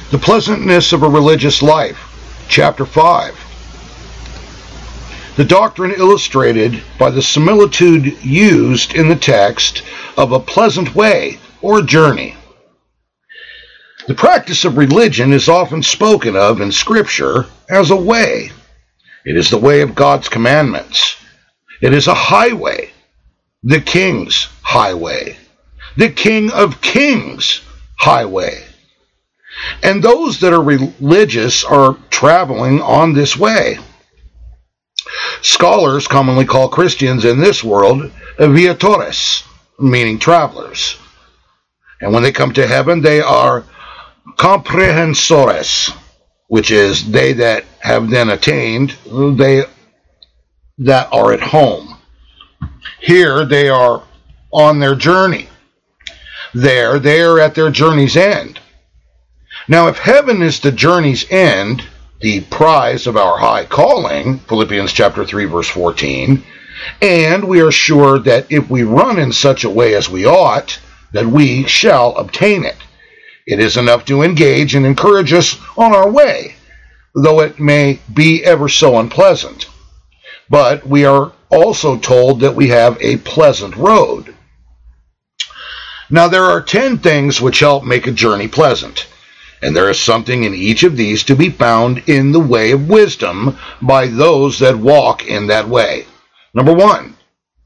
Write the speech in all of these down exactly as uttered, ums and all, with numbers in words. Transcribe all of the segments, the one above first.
The pleasantness of a religious life, chapter five. The doctrine illustrated by the similitude used in the text of a pleasant way or journey. The practice of religion is often spoken of in Scripture as a way. It is the way of God's commandments. It is a highway, the King's highway, the King of Kings' highway. And those that are religious are traveling on this way. Scholars commonly call Christians in this world viatores, meaning travelers. And when they come to heaven, they are comprehensores, which is they that have then attained, they that are at home. Here they are on their journey. There they are at their journey's end. Now, if heaven is the journey's end, the prize of our high calling, Philippians chapter three, verse fourteen, and we are sure that if we run in such a way as we ought, that we shall obtain it. It is enough to engage and encourage us on our way, though it may be ever so unpleasant. But we are also told that we have a pleasant road. Now, there are ten things which help make a journey pleasant. And there is something in each of these to be found in the way of wisdom by those that walk in that way. Number one,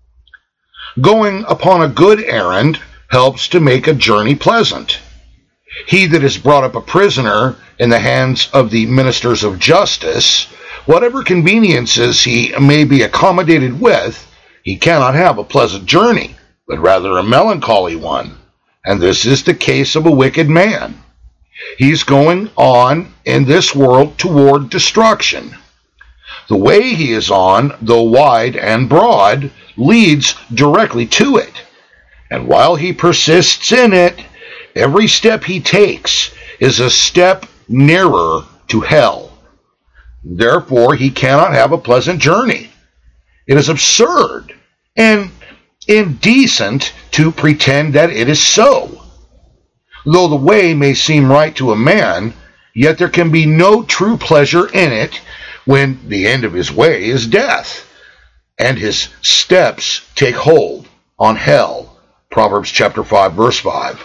going upon a good errand helps to make a journey pleasant. He that is brought up a prisoner in the hands of the ministers of justice, whatever conveniences he may be accommodated with, he cannot have a pleasant journey, but rather a melancholy one. And this is the case of a wicked man. He's going on in this world toward destruction. The way he is on, though wide and broad, leads directly to it. And while he persists in it, every step he takes is a step nearer to hell. Therefore, he cannot have a pleasant journey. It is absurd and indecent to pretend that it is so. Though the way may seem right to a man, yet there can be no true pleasure in it when the end of his way is death, and his steps take hold on hell. Proverbs chapter five, verse five.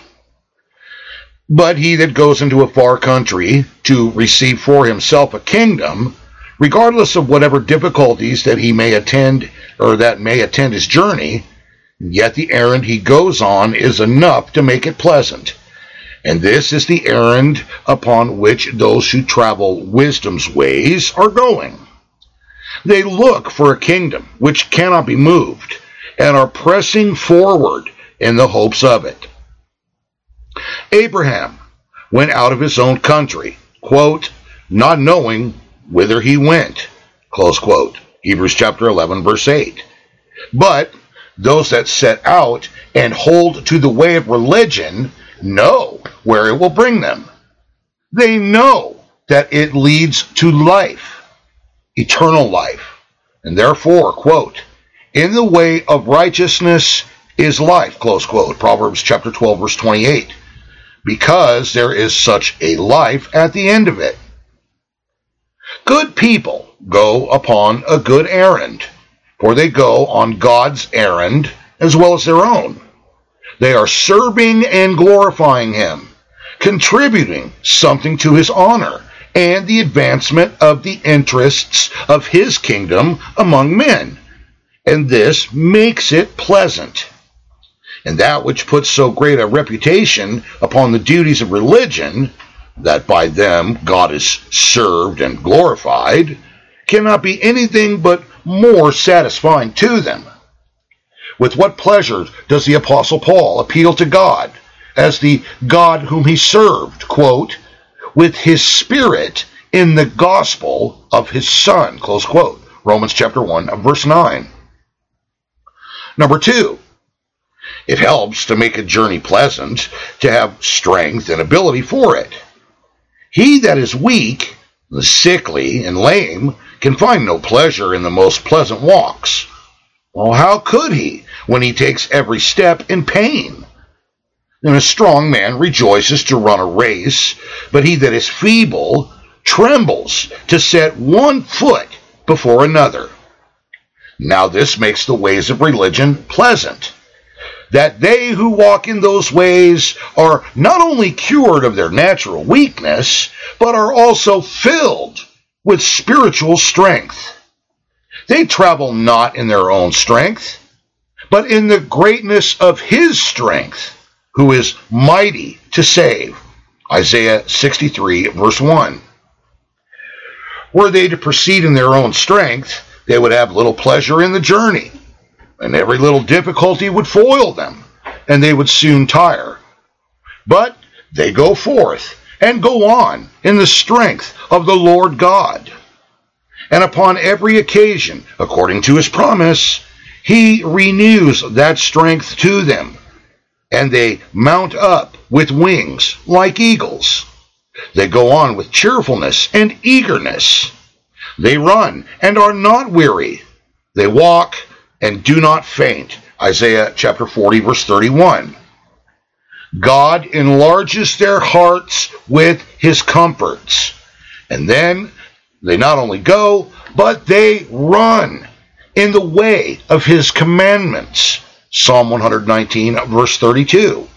But he that goes into a far country to receive for himself a kingdom, regardless of whatever difficulties that he may attend or that may attend his journey, yet the errand he goes on is enough to make it pleasant. And this is the errand upon which those who travel wisdom's ways are going. They look for a kingdom which cannot be moved, and are pressing forward in the hopes of it. Abraham went out of his own country, quote, not knowing whither he went, close quote. Hebrews chapter eleven, verse eight. But those that set out and hold to the way of religion know where it will bring them. They know that it leads to life, eternal life. And therefore, quote, in the way of righteousness is life, close quote. Proverbs chapter twelve, verse twenty-eight. Because there is such a life at the end of it. Good people go upon a good errand, for they go on God's errand as well as their own. They are serving and glorifying Him, contributing something to His honor and the advancement of the interests of His kingdom among men. And this makes it pleasant. And that which puts so great a reputation upon the duties of religion, that by them God is served and glorified, cannot be anything but more satisfying to them. With what pleasure does the Apostle Paul appeal to God as the God whom he served, quote, with his Spirit in the gospel of his Son, close quote. Romans chapter one, verse nine. Number two, it helps to make a journey pleasant to have strength and ability for it. He that is weak, sickly, and lame can find no pleasure in the most pleasant walks. Well, how could he when he takes every step in pain? And a strong man rejoices to run a race, but he that is feeble trembles to set one foot before another. Now this makes the ways of religion pleasant, that they who walk in those ways are not only cured of their natural weakness, but are also filled with spiritual strength. They travel not in their own strength, but in the greatness of his strength, who is mighty to save. Isaiah sixty-three, verse one. Were they to proceed in their own strength, they would have little pleasure in the journey, and every little difficulty would foil them, and they would soon tire. But they go forth and go on in the strength of the Lord God. And upon every occasion, according to his promise, he renews that strength to them, and they mount up with wings like eagles. They go on with cheerfulness and eagerness. They run and are not weary. They walk and do not faint. Isaiah chapter forty, verse thirty-one. God enlarges their hearts with his comforts. And then they not only go, but they run in the way of his commandments. Psalm one nineteen, verse thirty-two.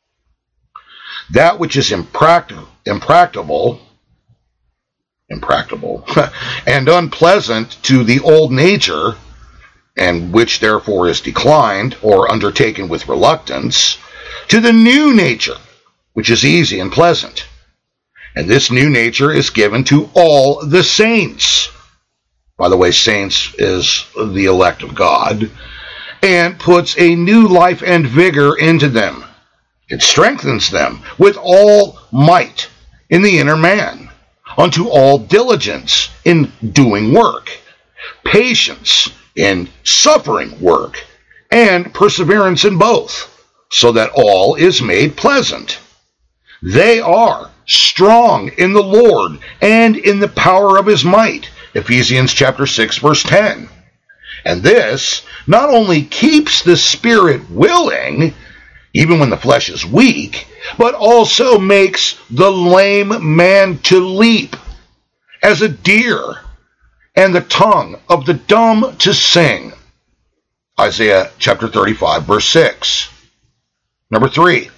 That which is impractic- impracticable, impracticable, and unpleasant to the old nature, and which therefore is declined or undertaken with reluctance, to the new nature, which is easy and pleasant. And this new nature is given to all the saints. By the way, saints is the elect of God, and puts a new life and vigor into them. It strengthens them with all might in the inner man, unto all diligence in doing work, patience in suffering work, and perseverance in both, so that all is made pleasant. They are strong in the Lord and in the power of his might. Ephesians chapter six, verse ten. And this not only keeps the spirit willing, even when the flesh is weak, but also makes the lame man to leap as a deer, and the tongue of the dumb to sing. Isaiah chapter thirty-five, verse six. Number three,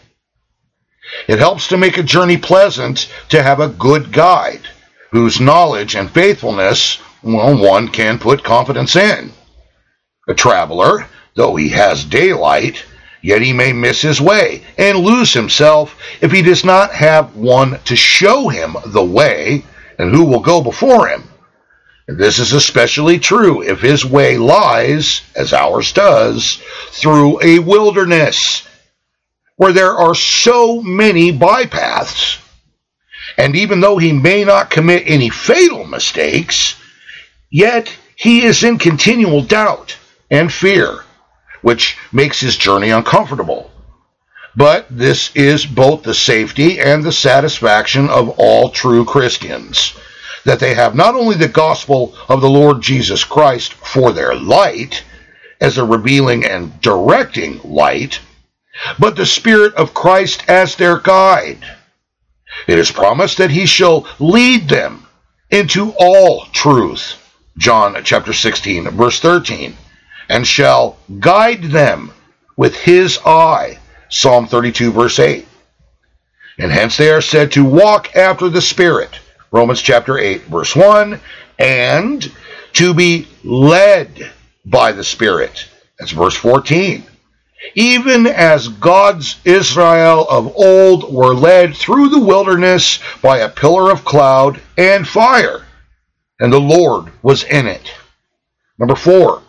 it helps to make a journey pleasant to have a good guide, whose knowledge and faithfulness, well, one can put confidence in. A traveler, though he has daylight, yet he may miss his way and lose himself if he does not have one to show him the way, and who will go before him. And this is especially true if his way lies, as ours does, through a wilderness, where there are so many bypaths. And even though he may not commit any fatal mistakes, yet he is in continual doubt and fear, which makes his journey uncomfortable. But this is both the safety and the satisfaction of all true Christians, that they have not only the gospel of the Lord Jesus Christ for their light, as a revealing and directing light, but the Spirit of Christ as their guide. It is promised that he shall lead them into all truth, John chapter sixteen, verse thirteen, and shall guide them with his eye, Psalm thirty-two, verse eight. And hence they are said to walk after the Spirit, Romans chapter eight, verse one, and to be led by the Spirit, that's verse fourteen. Even as God's Israel of old were led through the wilderness by a pillar of cloud and fire, and the Lord was in it. Number four,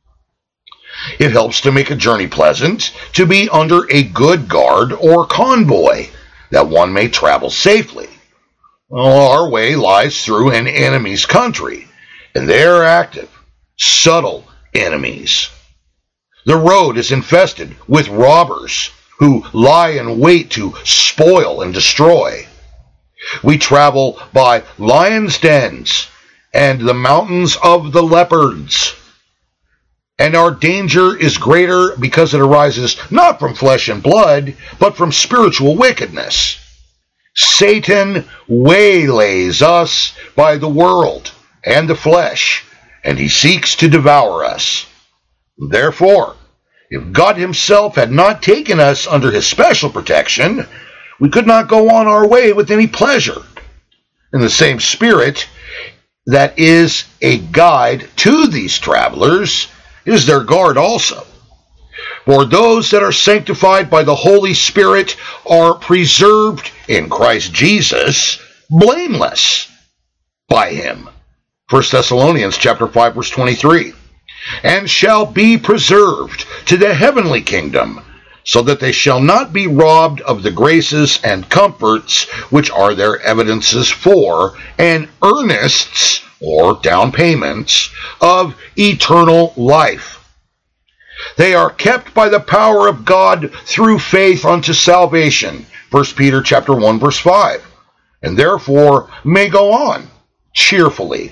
it helps to make a journey pleasant to be under a good guard or convoy, that one may travel safely. Well, our way lies through an enemy's country, and they are active, subtle enemies. The road is infested with robbers who lie in wait to spoil and destroy. We travel by lions' dens and the mountains of the leopards. And our danger is greater because it arises not from flesh and blood, but from spiritual wickedness. Satan waylays us by the world and the flesh, and he seeks to devour us. Therefore, if God himself had not taken us under his special protection, we could not go on our way with any pleasure. In the same spirit that is a guide to these travelers is their guard also. For those that are sanctified by the Holy Spirit are preserved in Christ Jesus, blameless by him. First Thessalonians chapter five, verse twenty-three. And shall be preserved to the heavenly kingdom, so that they shall not be robbed of the graces and comforts which are their evidences for, and earnests, or down payments, of eternal life. They are kept by the power of God through faith unto salvation. First Peter chapter one, verse five. And therefore may go on cheerfully.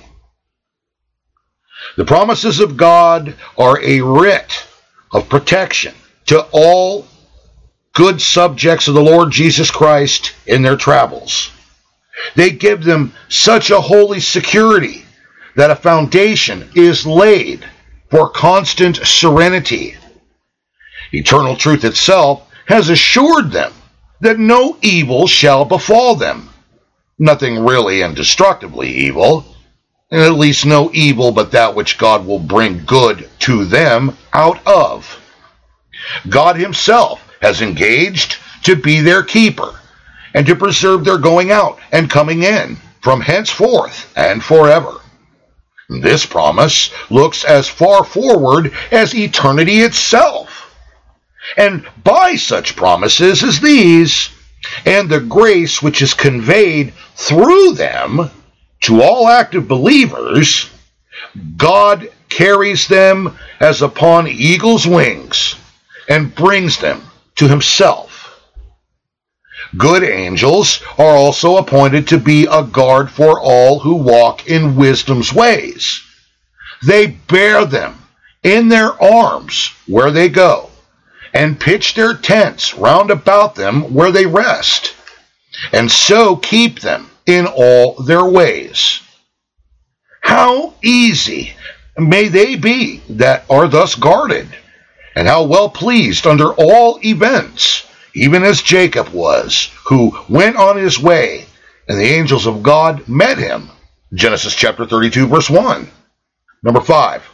The promises of God are a writ of protection to all good subjects of the Lord Jesus Christ in their travels. They give them such a holy security that a foundation is laid for constant serenity. Eternal truth itself has assured them that no evil shall befall them. Nothing really and destructively evil, and at least no evil but that which God will bring good to them out of. God himself has engaged to be their keeper, and to preserve their going out and coming in from henceforth and forever. This promise looks as far forward as eternity itself. And by such promises as these, and the grace which is conveyed through them to all active believers, God carries them as upon eagle's wings and brings them to himself. Good angels are also appointed to be a guard for all who walk in wisdom's ways. They bear them in their arms where they go, and pitch their tents round about them where they rest, and so keep them in all their ways. How easy may they be that are thus guarded, and how well pleased under all events, even as Jacob was, who went on his way, and the angels of God met him. Genesis chapter thirty-two, verse one. Number five.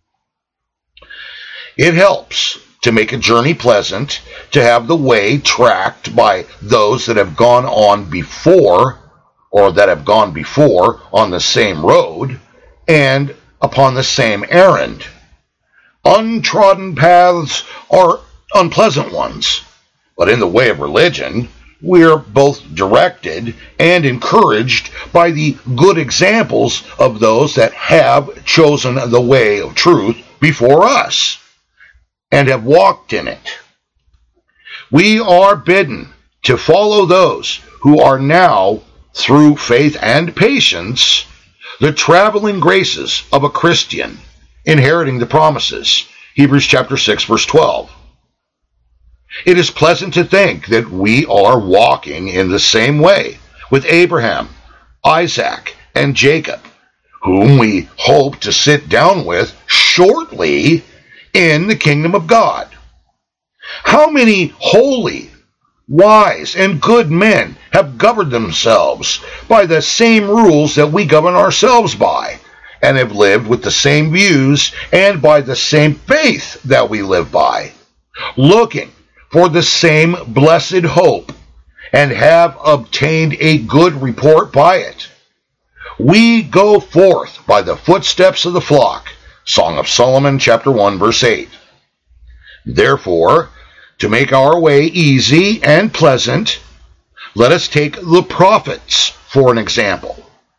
It helps to make a journey pleasant to have the way tracked by those that have gone on before, or that have gone before on the same road, and upon the same errand. Untrodden paths are unpleasant ones, but in the way of religion, we are both directed and encouraged by the good examples of those that have chosen the way of truth before us, and have walked in it. We are bidden to follow those who are now, through faith and patience, the traveling graces of a Christian, inheriting the promises. Hebrews chapter six, verse twelve. It is pleasant to think that we are walking in the same way with Abraham, Isaac, and Jacob, whom we hope to sit down with shortly in the kingdom of God. How many holy, wise, and good men have governed themselves by the same rules that we govern ourselves by, and have lived with the same views and by the same faith that we live by, looking for the same blessed hope, and have obtained a good report by it. We go forth by the footsteps of the flock. Song of Solomon, chapter one, verse eight. Therefore, to make our way easy and pleasant, let us take the prophets for an example.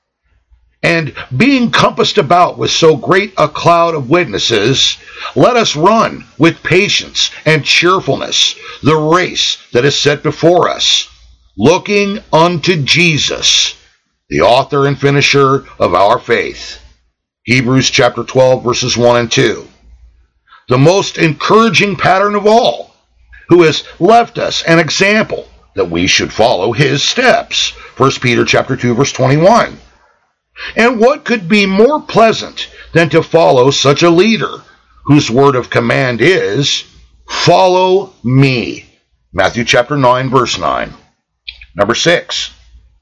And being compassed about with so great a cloud of witnesses, let us run with patience and cheerfulness the race that is set before us, looking unto Jesus, the author and finisher of our faith. Hebrews chapter twelve, verses one and two. the most encouraging pattern of all, who has left us an example that we should follow his steps. First Peter chapter two, verse twenty-one. And what could be more pleasant than to follow such a leader, whose word of command is, follow me. Matthew chapter nine, verse nine. Number six.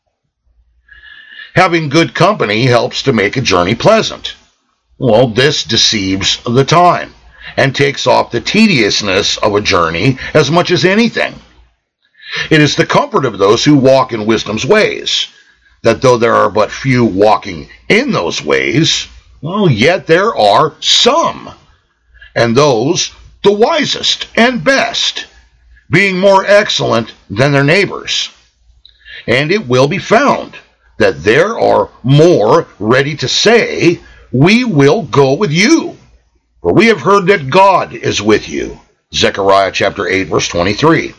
Having good company helps to make a journey pleasant. Well, this deceives the time and takes off the tediousness of a journey as much as anything. It is the comfort of those who walk in wisdom's ways, that though there are but few walking in those ways, well, yet there are some, and those the wisest and best, being more excellent than their neighbors. And it will be found that there are more ready to say, we will go with you, for we have heard that God is with you. Zechariah chapter eight, verse twenty-three.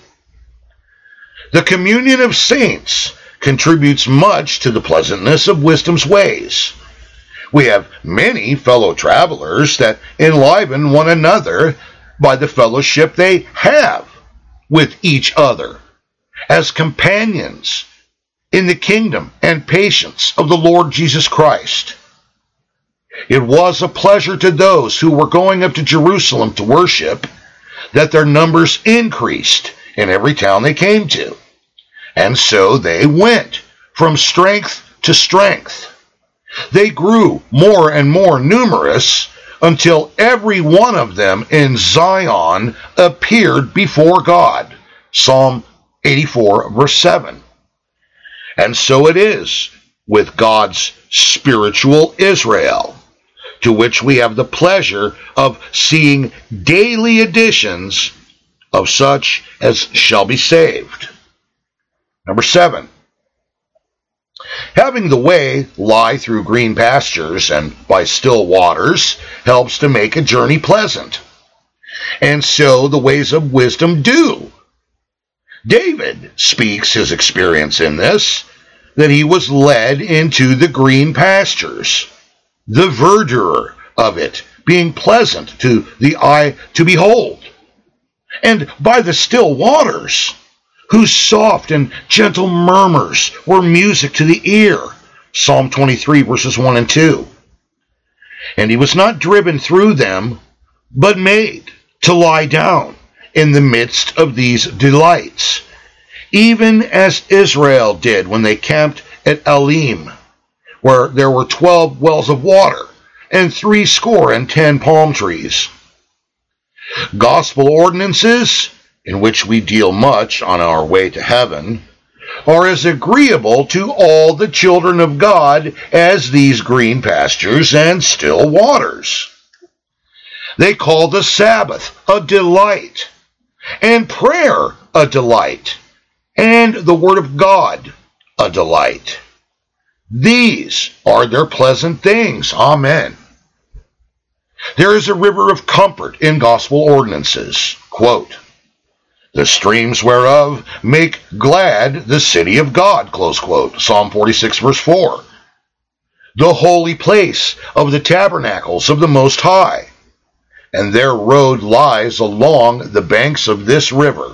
The communion of saints contributes much to the pleasantness of wisdom's ways. We have many fellow travelers that enliven one another by the fellowship they have with each other as companions in the kingdom and patience of the Lord Jesus Christ. It was a pleasure to those who were going up to Jerusalem to worship that their numbers increased in every town they came to. And so they went from strength to strength. They grew more and more numerous until every one of them in Zion appeared before God. Psalm eighty-four, verse seven. And so it is with God's spiritual Israel, to which we have the pleasure of seeing daily additions of such as shall be saved. Number seven. Having the way lie through green pastures and by still waters helps to make a journey pleasant. And so the ways of wisdom do. David speaks his experience in this, that he was led into the green pastures, the verdure of it being pleasant to the eye to behold, and by the still waters, whose soft and gentle murmurs were music to the ear. Psalm twenty-three, verses one and two. And he was not driven through them, but made to lie down in the midst of these delights, even as Israel did when they camped at Elim, where there were twelve wells of water and three score and ten palm trees. Gospel ordinances, in which we deal much on our way to heaven, are as agreeable to all the children of God as these green pastures and still waters. They call the Sabbath a delight, and prayer a delight, and the Word of God a delight. These are their pleasant things. Amen. There is a river of comfort in gospel ordinances. Quote, the streams whereof make glad the city of God, close quote. Psalm forty-six, verse four. The holy place of the tabernacles of the Most High, and their road lies along the banks of this river.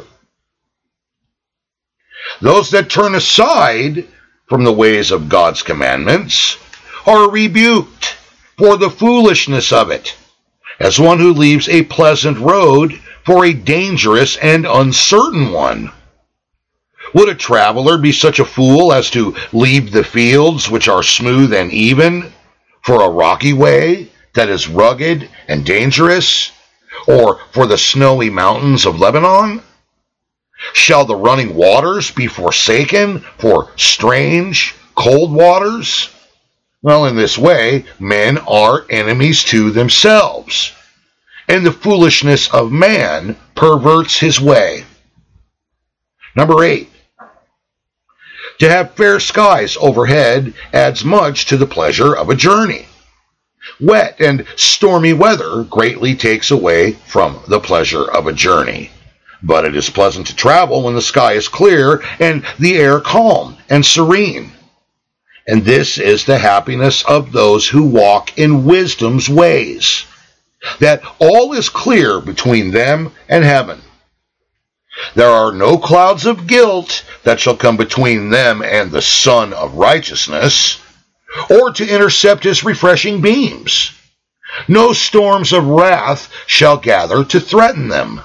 Those that turn aside from the ways of God's commandments are rebuked for the foolishness of it, as one who leaves a pleasant road for a dangerous and uncertain one. Would a traveler be such a fool as to leave the fields which are smooth and even for a rocky way that is rugged and dangerous, or for the snowy mountains of Lebanon? Shall the running waters be forsaken for strange, cold waters? Well, in this way, men are enemies to themselves, and the foolishness of man perverts his way. Number eight. To have fair skies overhead adds much to the pleasure of a journey. Wet and stormy weather greatly takes away from the pleasure of a journey. But it is pleasant to travel when the sky is clear and the air calm and serene. And this is the happiness of those who walk in wisdom's ways. that all is clear between them and heaven. There are no clouds of guilt that shall come between them and the Sun of Righteousness, or to intercept his refreshing beams. No storms of wrath shall gather to threaten them.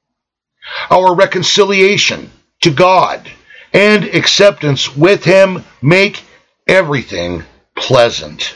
Our reconciliation to God and acceptance with him make everything pleasant.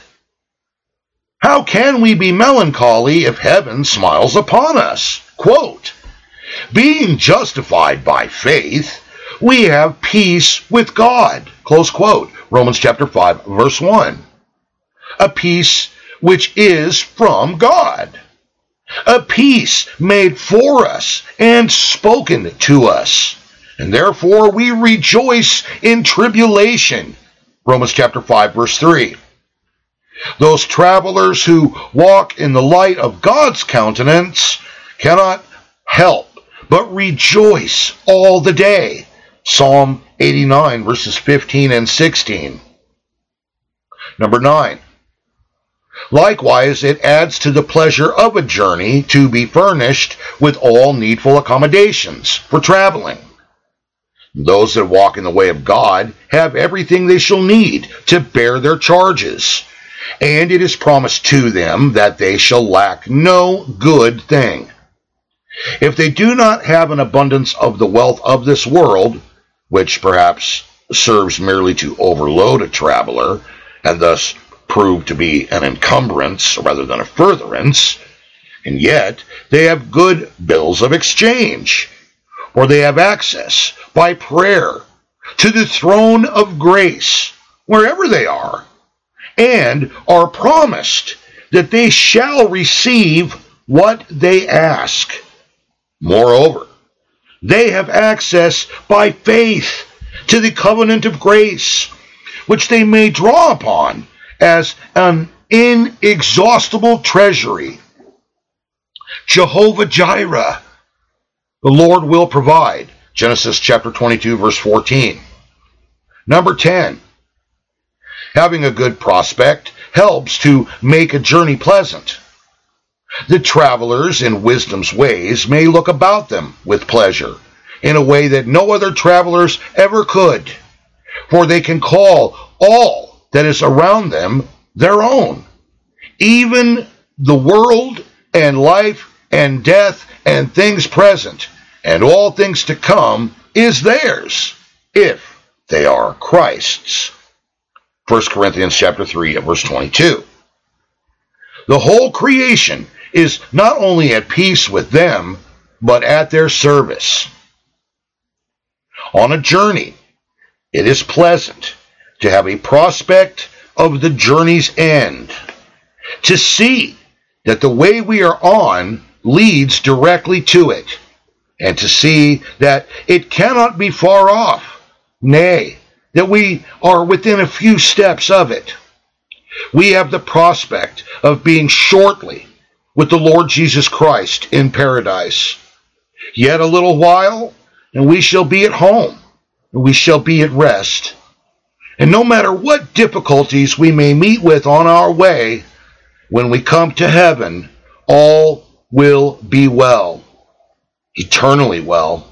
How can we be melancholy if heaven smiles upon us? Quote, being justified by faith, we have peace with God. Close quote. Romans chapter five, verse one. A peace which is from God. A peace made for us and spoken to us. And therefore we rejoice in tribulation. Romans chapter five, verse three. Those travelers who walk in the light of God's countenance cannot help but rejoice all the day. Psalm eighty-nine, verses fifteen and sixteen. Number nine. Likewise, it adds to the pleasure of a journey to be furnished with all needful accommodations for traveling. Those that walk in the way of God have everything they shall need to bear their charges, and it is promised to them that they shall lack no good thing. If they do not have an abundance of the wealth of this world, which perhaps serves merely to overload a traveler, and thus prove to be an encumbrance rather than a furtherance, and yet they have good bills of exchange, or they have access by prayer to the throne of grace wherever they are, and are promised that they shall receive what they ask. Moreover, they have access by faith to the covenant of grace, which they may draw upon as an inexhaustible treasury. Jehovah Jireh, the Lord will provide. Genesis chapter twenty-two, verse fourteen. Number ten. Having a good prospect helps to make a journey pleasant. The travelers in wisdom's ways may look about them with pleasure in a way that no other travelers ever could, for they can call all that is around them their own. Even the world and life and death and things present and all things to come is theirs if they are Christ's. First Corinthians chapter three, verse twenty-two. The whole creation is not only at peace with them, but at their service. On a journey, it is pleasant to have a prospect of the journey's end, to see that the way we are on leads directly to it, and to see that it cannot be far off, nay, that we are within a few steps of it. We have the prospect of being shortly with the Lord Jesus Christ in paradise. Yet a little while, and we shall be at home, and we shall be at rest. And no matter what difficulties we may meet with on our way, when we come to heaven, all will be well, eternally well.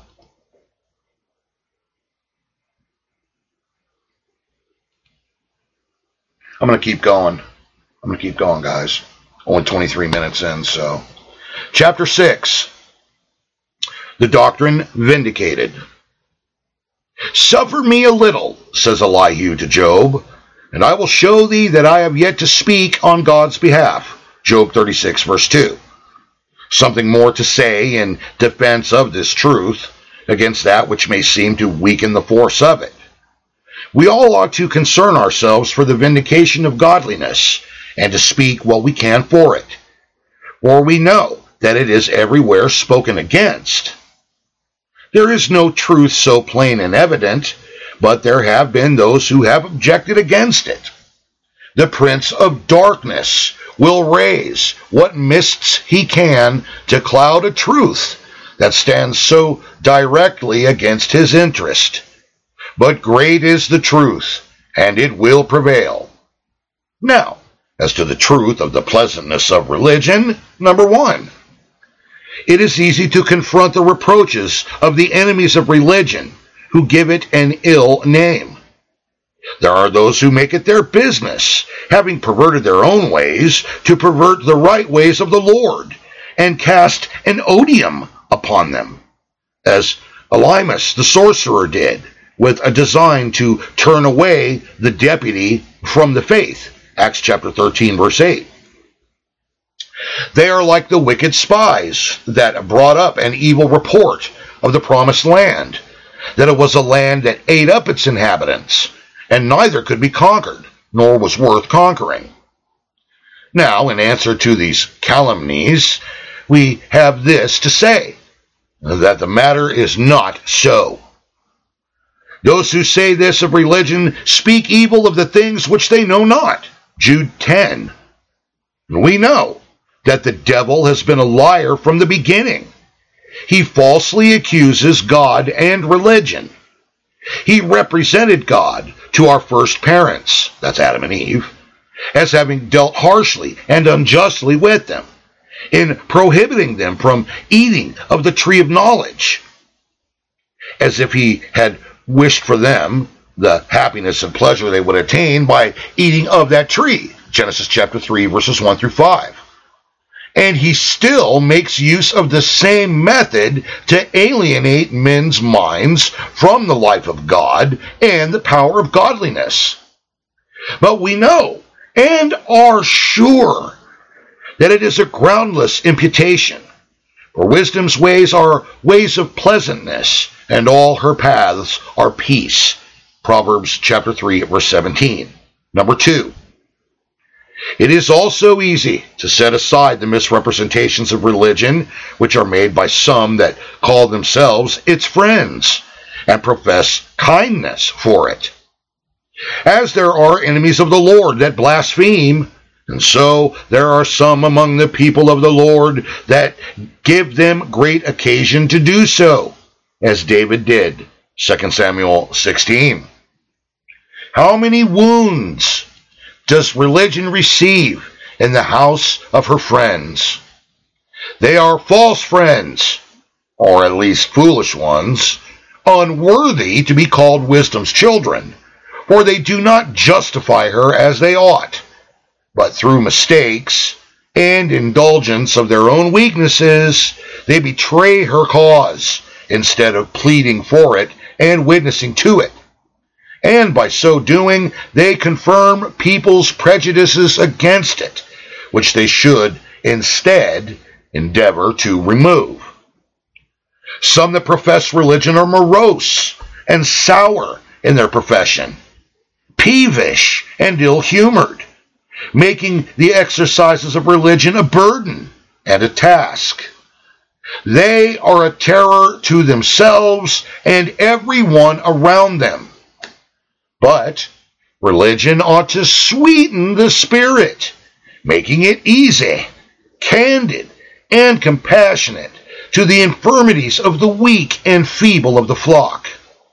I'm going to keep going. I'm going to keep going, guys. Only twenty-three minutes in, so. Chapter six. The doctrine vindicated. Suffer me a little, says Elihu to Job, and I will show thee that I have yet to speak on God's behalf. Job thirty-six, verse two. Something more to say in defense of this truth against that which may seem to weaken the force of it. We all ought to concern ourselves for the vindication of godliness, and to speak what we can for it. For we know that it is everywhere spoken against. There is no truth so plain and evident, but there have been those who have objected against it. The prince of darkness will raise what mists he can to cloud a truth that stands so directly against his interest. But great is the truth, and it will prevail. Now, As to the truth of the pleasantness of religion, number one, it is easy to confront the reproaches of the enemies of religion who give it an ill name. There are those who make it their business, having perverted their own ways, to pervert the right ways of the Lord, and cast an odium upon them, as Elymas the sorcerer did, with a design to turn away the deputy from the faith. Acts chapter thirteen, verse eight. They are like the wicked spies that brought up an evil report of the promised land, that it was a land that ate up its inhabitants, and neither could be conquered, nor was worth conquering. Now, in answer to these calumnies, we have this to say, that the matter is not so. Those who say this of religion speak evil of the things which they know not. Jude ten. We know that the devil has been a liar from the beginning. He falsely accuses God and religion. He represented God to our first parents, that's Adam and Eve, as having dealt harshly and unjustly with them, in prohibiting them from eating of the tree of knowledge, as if he had wished for them the happiness and pleasure they would attain by eating of that tree. Genesis chapter three, verses one through five. And he still makes use of the same method to alienate men's minds from the life of God and the power of godliness. But we know and are sure that it is a groundless imputation, for wisdom's ways are ways of pleasantness, and all her paths are peace. Proverbs chapter three, verse seventeen. Number two, it is also easy to set aside the misrepresentations of religion which are made by some that call themselves its friends and profess kindness for it. As there are enemies of the Lord that blaspheme, and so there are some among the people of the Lord that give them great occasion to do so, as David did. Second Samuel sixteen. How many wounds does religion receive in the house of her friends? They are false friends, or at least foolish ones, unworthy to be called wisdom's children, for they do not justify her as they ought, but through mistakes and indulgence of their own weaknesses, they betray her cause instead of pleading for it and witnessing to it. And by so doing, they confirm people's prejudices against it, which they should instead endeavor to remove. Some that profess religion are morose and sour in their profession, peevish and ill-humored, making the exercises of religion a burden and a task. They are a terror to themselves and everyone around them. But religion ought to sweeten the spirit, making it easy, candid, and compassionate to the infirmities of the weak and feeble of the flock.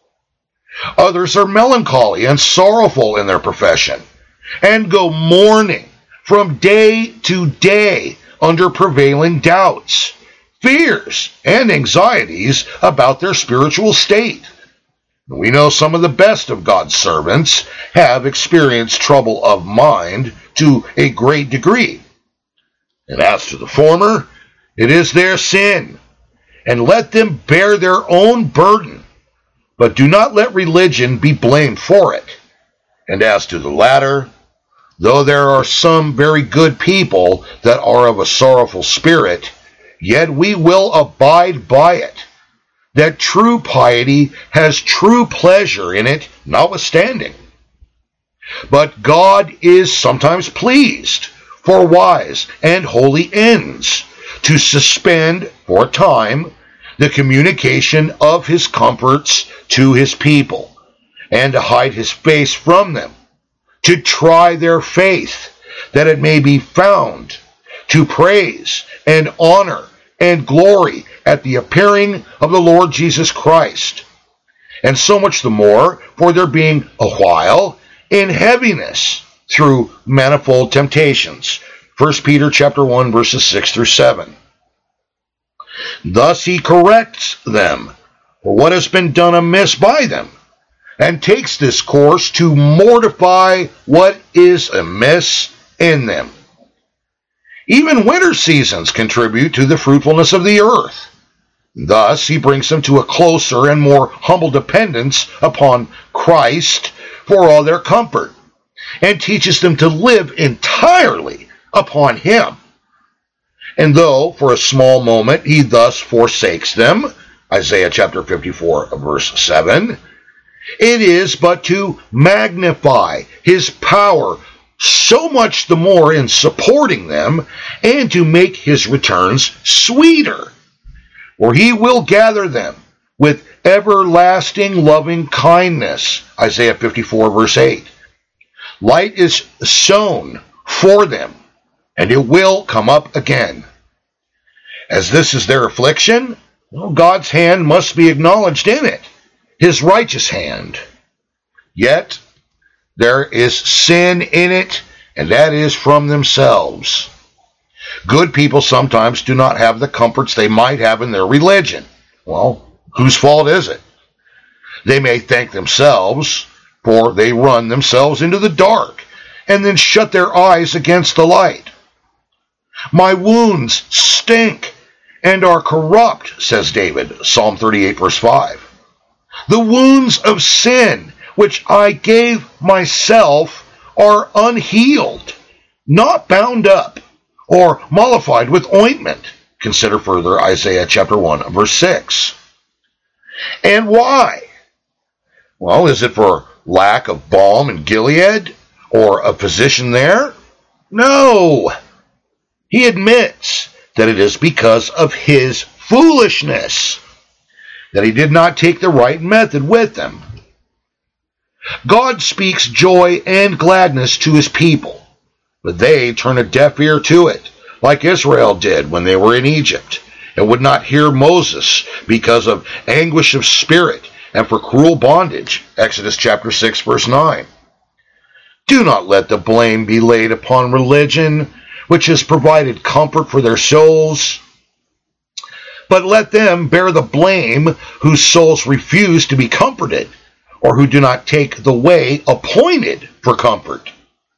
Others are melancholy and sorrowful in their profession, and go mourning from day to day under prevailing doubts, fears, and anxieties about their spiritual state. We know some of the best of God's servants have experienced trouble of mind to a great degree. And as to the former, it is their sin, and let them bear their own burden, but do not let religion be blamed for it. And as to the latter, though there are some very good people that are of a sorrowful spirit, yet we will abide by it, that true piety has true pleasure in it notwithstanding. But God is sometimes pleased, for wise and holy ends, to suspend for a time the communication of his comforts to his people, and to hide his face from them, to try their faith, that it may be found, to praise and honor and glory at the appearing of the Lord Jesus Christ. And so much the more for their being a while in heaviness through manifold temptations. First Peter chapter one, verses six through seven. Thus he corrects them for what has been done amiss by them, and takes this course to mortify what is amiss in them. Even winter seasons contribute to the fruitfulness of the earth. Thus he brings them to a closer and more humble dependence upon Christ for all their comfort, and teaches them to live entirely upon him. And though for a small moment he thus forsakes them, Isaiah chapter fifty-four, verse seven, it is but to magnify his power so much the more in supporting them, and to make his returns sweeter, for he will gather them with everlasting loving kindness, Isaiah fifty-four, verse eight. Light is sown for them, and it will come up again. As this is their affliction, well, God's hand must be acknowledged in it, his righteous hand. Yet there is sin in it, and that is from themselves. Good people sometimes do not have the comforts they might have in their religion. Well, whose fault is it? They may thank themselves, for they run themselves into the dark, and then shut their eyes against the light. My wounds stink and are corrupt, says David, Psalm thirty-eight, verse five. The wounds of sin which I gave myself are unhealed, not bound up, or mollified with ointment. Consider further Isaiah chapter one, verse six. And why? Well, is it for lack of balm in Gilead, or a physician there? No. He admits that it is because of his foolishness that he did not take the right method with them. God speaks joy and gladness to his people, but they turn a deaf ear to it, like Israel did when they were in Egypt, and would not hear Moses because of anguish of spirit and for cruel bondage, Exodus chapter six, verse nine. Do not let the blame be laid upon religion, which has provided comfort for their souls, but let them bear the blame whose souls refuse to be comforted, or who do not take the way appointed for comfort.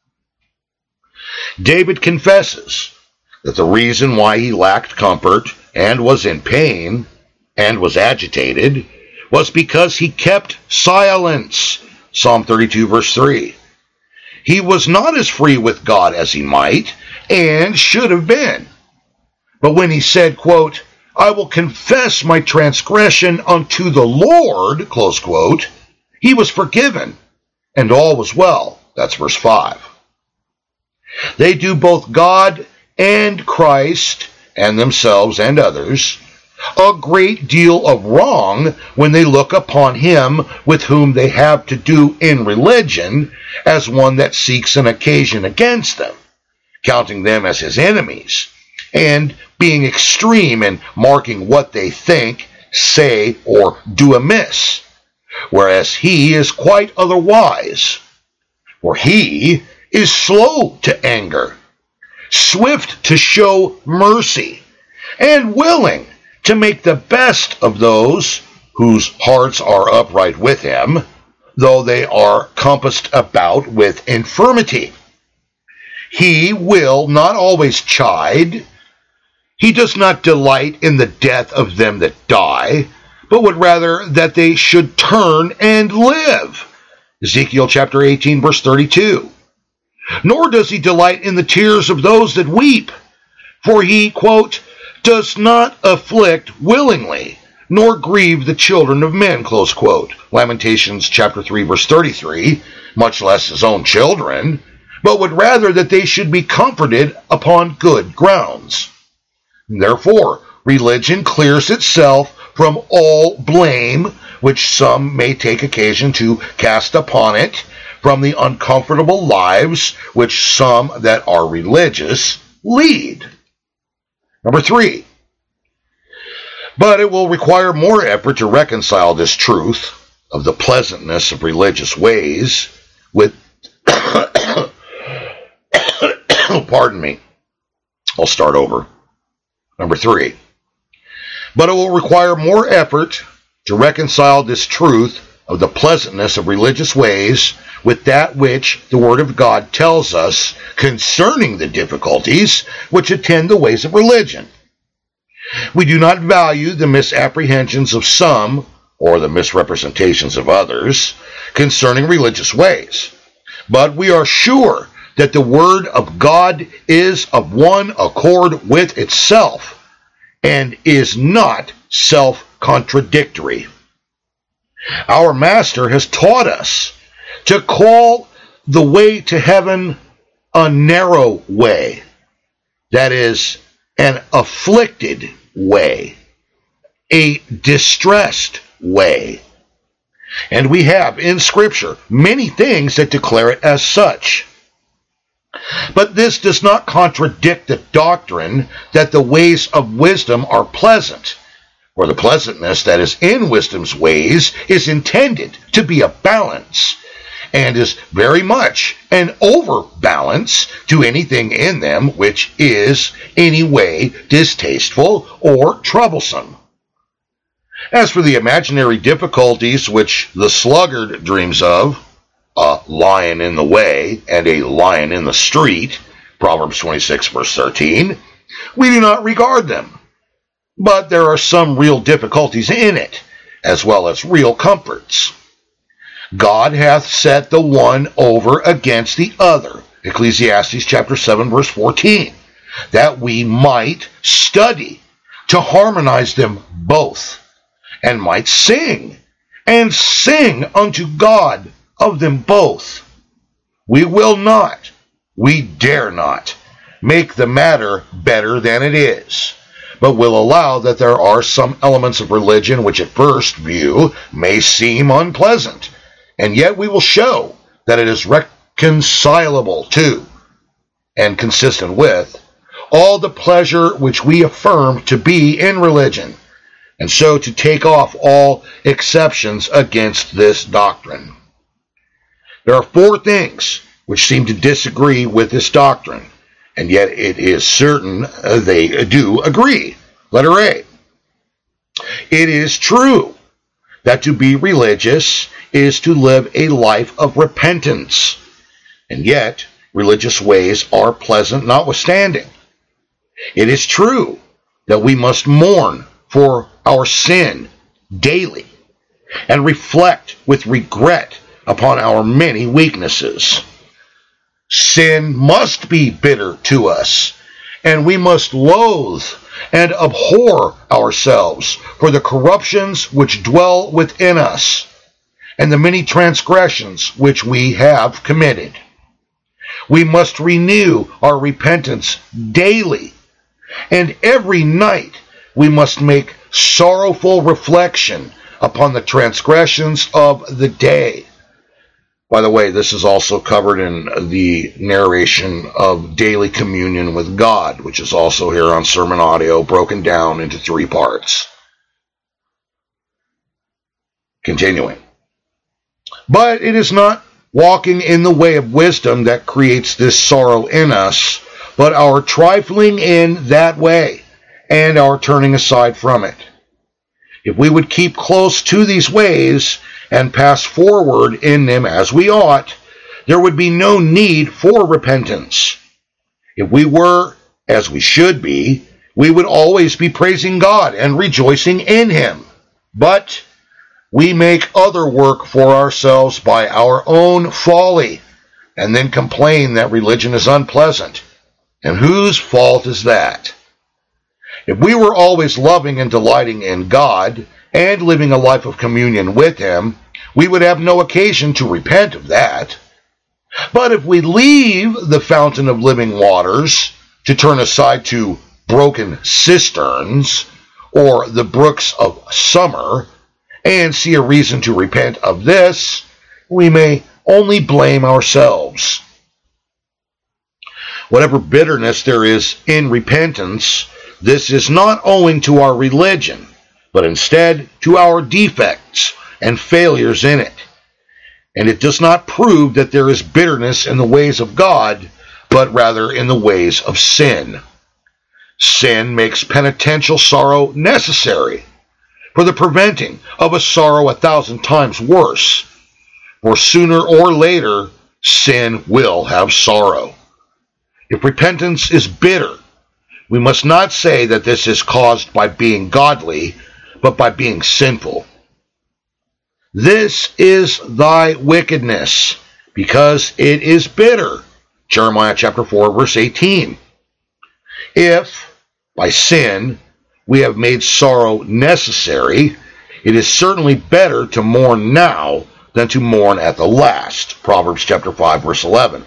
David confesses that the reason why he lacked comfort and was in pain and was agitated was because he kept silence, Psalm thirty-two, verse three. He was not as free with God as he might and should have been. But when he said, quote, I will confess my transgression unto the Lord, close quote, he was forgiven, and all was well. That's verse five. They do both God and Christ, and themselves and others, a great deal of wrong when they look upon him with whom they have to do in religion as one that seeks an occasion against them, counting them as his enemies, and being extreme in marking what they think, say, or do amiss, whereas he is quite otherwise. For he is slow to anger, swift to show mercy, and willing to make the best of those whose hearts are upright with him, though they are compassed about with infirmity. He will not always chide. He does not delight in the death of them that die, but would rather that they should turn and live. Ezekiel chapter eighteen, verse thirty-two. Nor does he delight in the tears of those that weep, for he, quote, does not afflict willingly, nor grieve the children of men, close quote. Lamentations chapter three, verse thirty-three, much less his own children, but would rather that they should be comforted upon good grounds. Therefore, religion clears itself from all blame, which some may take occasion to cast upon it, from the uncomfortable lives which some that are religious lead. Number three, but it will require more effort to reconcile this truth of the pleasantness of religious ways with Pardon me. I'll start over. Number three. But it will require more effort to reconcile this truth of the pleasantness of religious ways with that which the Word of God tells us concerning the difficulties which attend the ways of religion. We do not value the misapprehensions of some, or the misrepresentations of others, concerning religious ways, but we are sure that the Word of God is of one accord with itself, and is not self-contradictory. Our Master has taught us to call the way to heaven a narrow way, that is, an afflicted way, a distressed way. And we have in Scripture many things that declare it as such. But this does not contradict the doctrine that the ways of wisdom are pleasant, for the pleasantness that is in wisdom's ways is intended to be a balance, and is very much an overbalance to anything in them which is any way distasteful or troublesome. As for the imaginary difficulties which the sluggard dreams of, a lion in the way and a lion in the street, Proverbs twenty-six, verse thirteen, we do not regard them. But there are some real difficulties in it, as well as real comforts. God hath set the one over against the other, Ecclesiastes chapter seven, verse fourteen, that we might study to harmonize them both, and might sing, and sing unto God of them both. We will not, we dare not, make the matter better than it is, but will allow that there are some elements of religion which at first view may seem unpleasant, and yet we will show that it is reconcilable to, and consistent with, all the pleasure which we affirm to be in religion, and so to take off all exceptions against this doctrine. There are four things which seem to disagree with this doctrine, and yet it is certain they do agree. Letter A. It is true that to be religious is to live a life of repentance, and yet religious ways are pleasant notwithstanding. It is true that we must mourn for our sin daily and reflect with regret upon our many weaknesses. Sin must be bitter to us, and we must loathe and abhor ourselves for the corruptions which dwell within us, and the many transgressions which we have committed. We must renew our repentance daily, and every night we must make sorrowful reflection upon the transgressions of the day. By the way, this is also covered in the narration of daily communion with God, which is also here on Sermon Audio, broken down into three parts. Continuing. But it is not walking in the way of wisdom that creates this sorrow in us, but our trifling in that way and our turning aside from it. If we would keep close to these ways and pass forward in them as we ought, there would be no need for repentance. If we were as we should be, we would always be praising God and rejoicing in Him. But we make other work for ourselves by our own folly, and then complain that religion is unpleasant. And whose fault is that? If we were always loving and delighting in God, and living a life of communion with Him, we would have no occasion to repent of that. But if we leave the fountain of living waters to turn aside to broken cisterns, or the brooks of summer, and see a reason to repent of this, we may only blame ourselves. Whatever bitterness there is in repentance, this is not owing to our religion, but instead to our defects and failures in it. And it does not prove that there is bitterness in the ways of God, but rather in the ways of sin. Sin makes penitential sorrow necessary for the preventing of a sorrow a thousand times worse, for sooner or later sin will have sorrow. If repentance is bitter, we must not say that this is caused by being godly, but by being sinful. This is thy wickedness, because it is bitter. Jeremiah chapter four, verse eighteen. If, by sin, we have made sorrow necessary, it is certainly better to mourn now than to mourn at the last. Proverbs chapter five, verse eleven.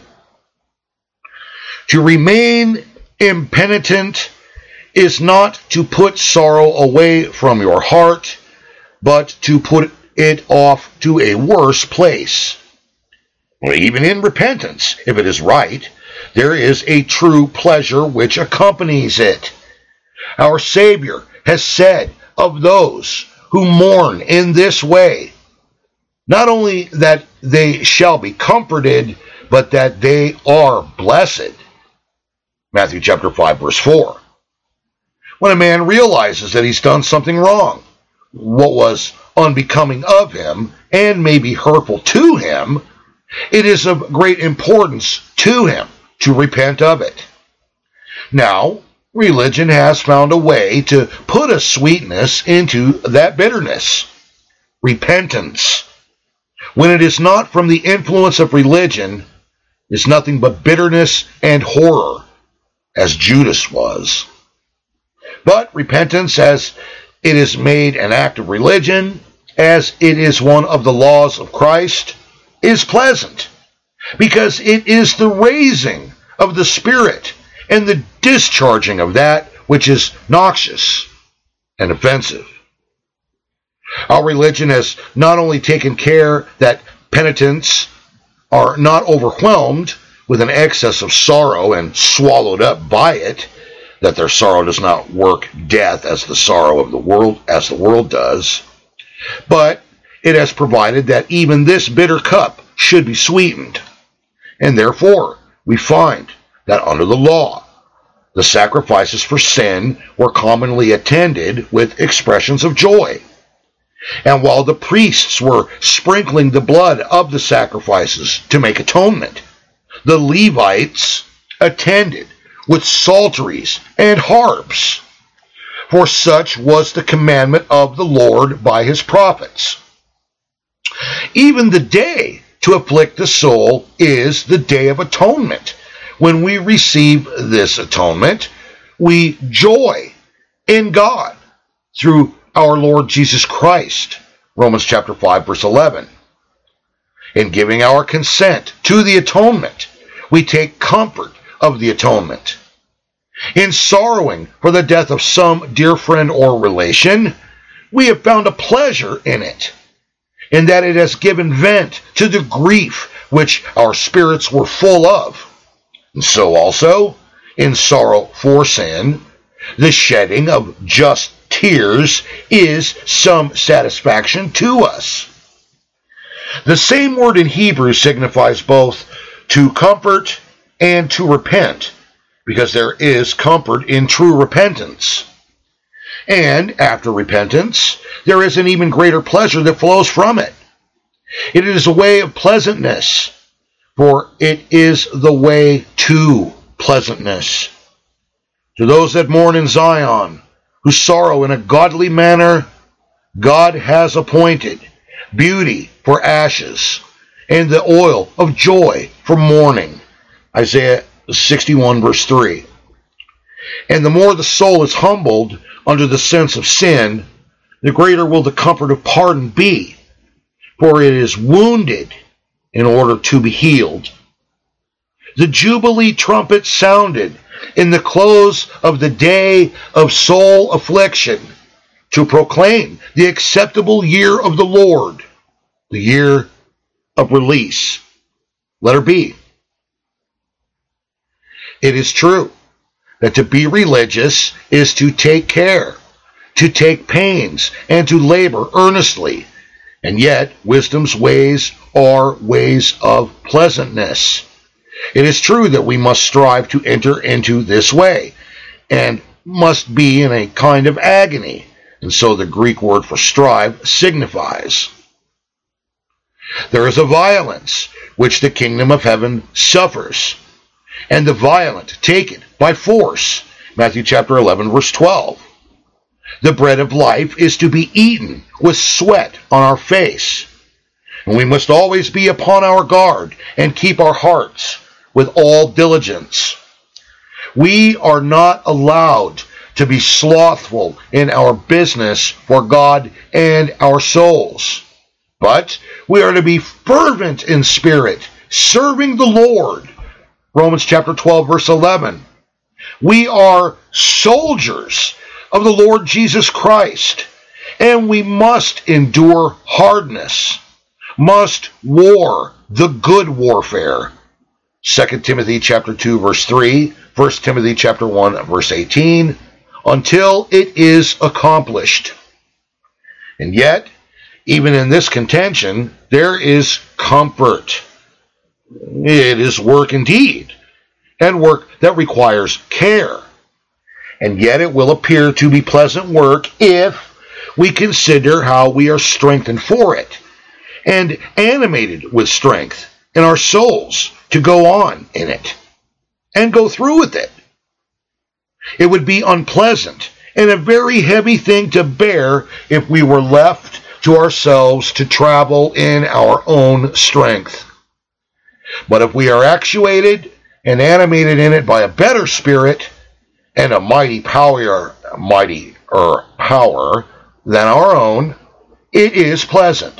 To remain impenitent is not to put sorrow away from your heart, but to put it off to a worse place. Well, even in repentance, if it is right, there is a true pleasure which accompanies it. Our Savior has said of those who mourn in this way, not only that they shall be comforted, but that they are blessed. Matthew chapter five, verse four. When a man realizes that he's done something wrong, what was unbecoming of him, and may be hurtful to him, it is of great importance to him to repent of it. Now, religion has found a way to put a sweetness into that bitterness. Repentance, when it is not from the influence of religion, is nothing but bitterness and horror, as Judas was. But repentance, as it is made an act of religion, as it is one of the laws of Christ, is pleasant, because it is the raising of the Spirit and the discharging of that which is noxious and offensive. Our religion has not only taken care that penitents are not overwhelmed with an excess of sorrow and swallowed up by it, that their sorrow does not work death as the sorrow of the world, as the world does, but it has provided that even this bitter cup should be sweetened. And therefore, we find that under the law, the sacrifices for sin were commonly attended with expressions of joy. And while the priests were sprinkling the blood of the sacrifices to make atonement, the Levites attended with psalteries and harps, for such was the commandment of the Lord by his prophets. Even the day to afflict the soul is the Day of Atonement. When we receive this atonement, we joy in God through our Lord Jesus Christ. Romans chapter five, verse eleven. In giving our consent to the atonement, we take comfort of the atonement. In sorrowing for the death of some dear friend or relation, we have found a pleasure in it, in that it has given vent to the grief which our spirits were full of. And so also, in sorrow for sin, the shedding of just tears is some satisfaction to us. The same word in Hebrew signifies both to comfort and to repent, because there is comfort in true repentance. And after repentance, there is an even greater pleasure that flows from it. It is a way of pleasantness, for it is the way to pleasantness. To those that mourn in Zion, who sorrow in a godly manner, God has appointed beauty for ashes, and the oil of joy for mourning. Isaiah sixty-one, verse three. And the more the soul is humbled under the sense of sin, the greater will the comfort of pardon be, for it is wounded in order to be healed. The Jubilee trumpet sounded in the close of the day of soul affliction to proclaim the acceptable year of the Lord, the year of release. Letter B. It is true that to be religious is to take care, to take pains, and to labor earnestly, and yet wisdom's ways are ways of pleasantness. It is true that we must strive to enter into this way, and must be in a kind of agony, and so the Greek word for strive signifies. There is a violence which the kingdom of heaven suffers, and the violent take it by force. Matthew chapter eleven, verse twelve. The bread of life is to be eaten with sweat on our face, and we must always be upon our guard and keep our hearts with all diligence. We are not allowed to be slothful in our business for God and our souls, but we are to be fervent in spirit, serving the Lord. Romans chapter twelve, verse eleven. We are soldiers of the Lord Jesus Christ, and we must endure hardness, must war the good warfare. Second Timothy chapter two, verse three, First Timothy chapter one, verse eighteen, until it is accomplished. And yet, even in this contention, there is comfort. It is work indeed, and work that requires care. And yet it will appear to be pleasant work if we consider how we are strengthened for it, and animated with strength in our souls to go on in it, and go through with it. It would be unpleasant and a very heavy thing to bear if we were left to ourselves to travel in our own strength. But if we are actuated and animated in it by a better spirit and a mighty power, mighty or power than our own, it is pleasant.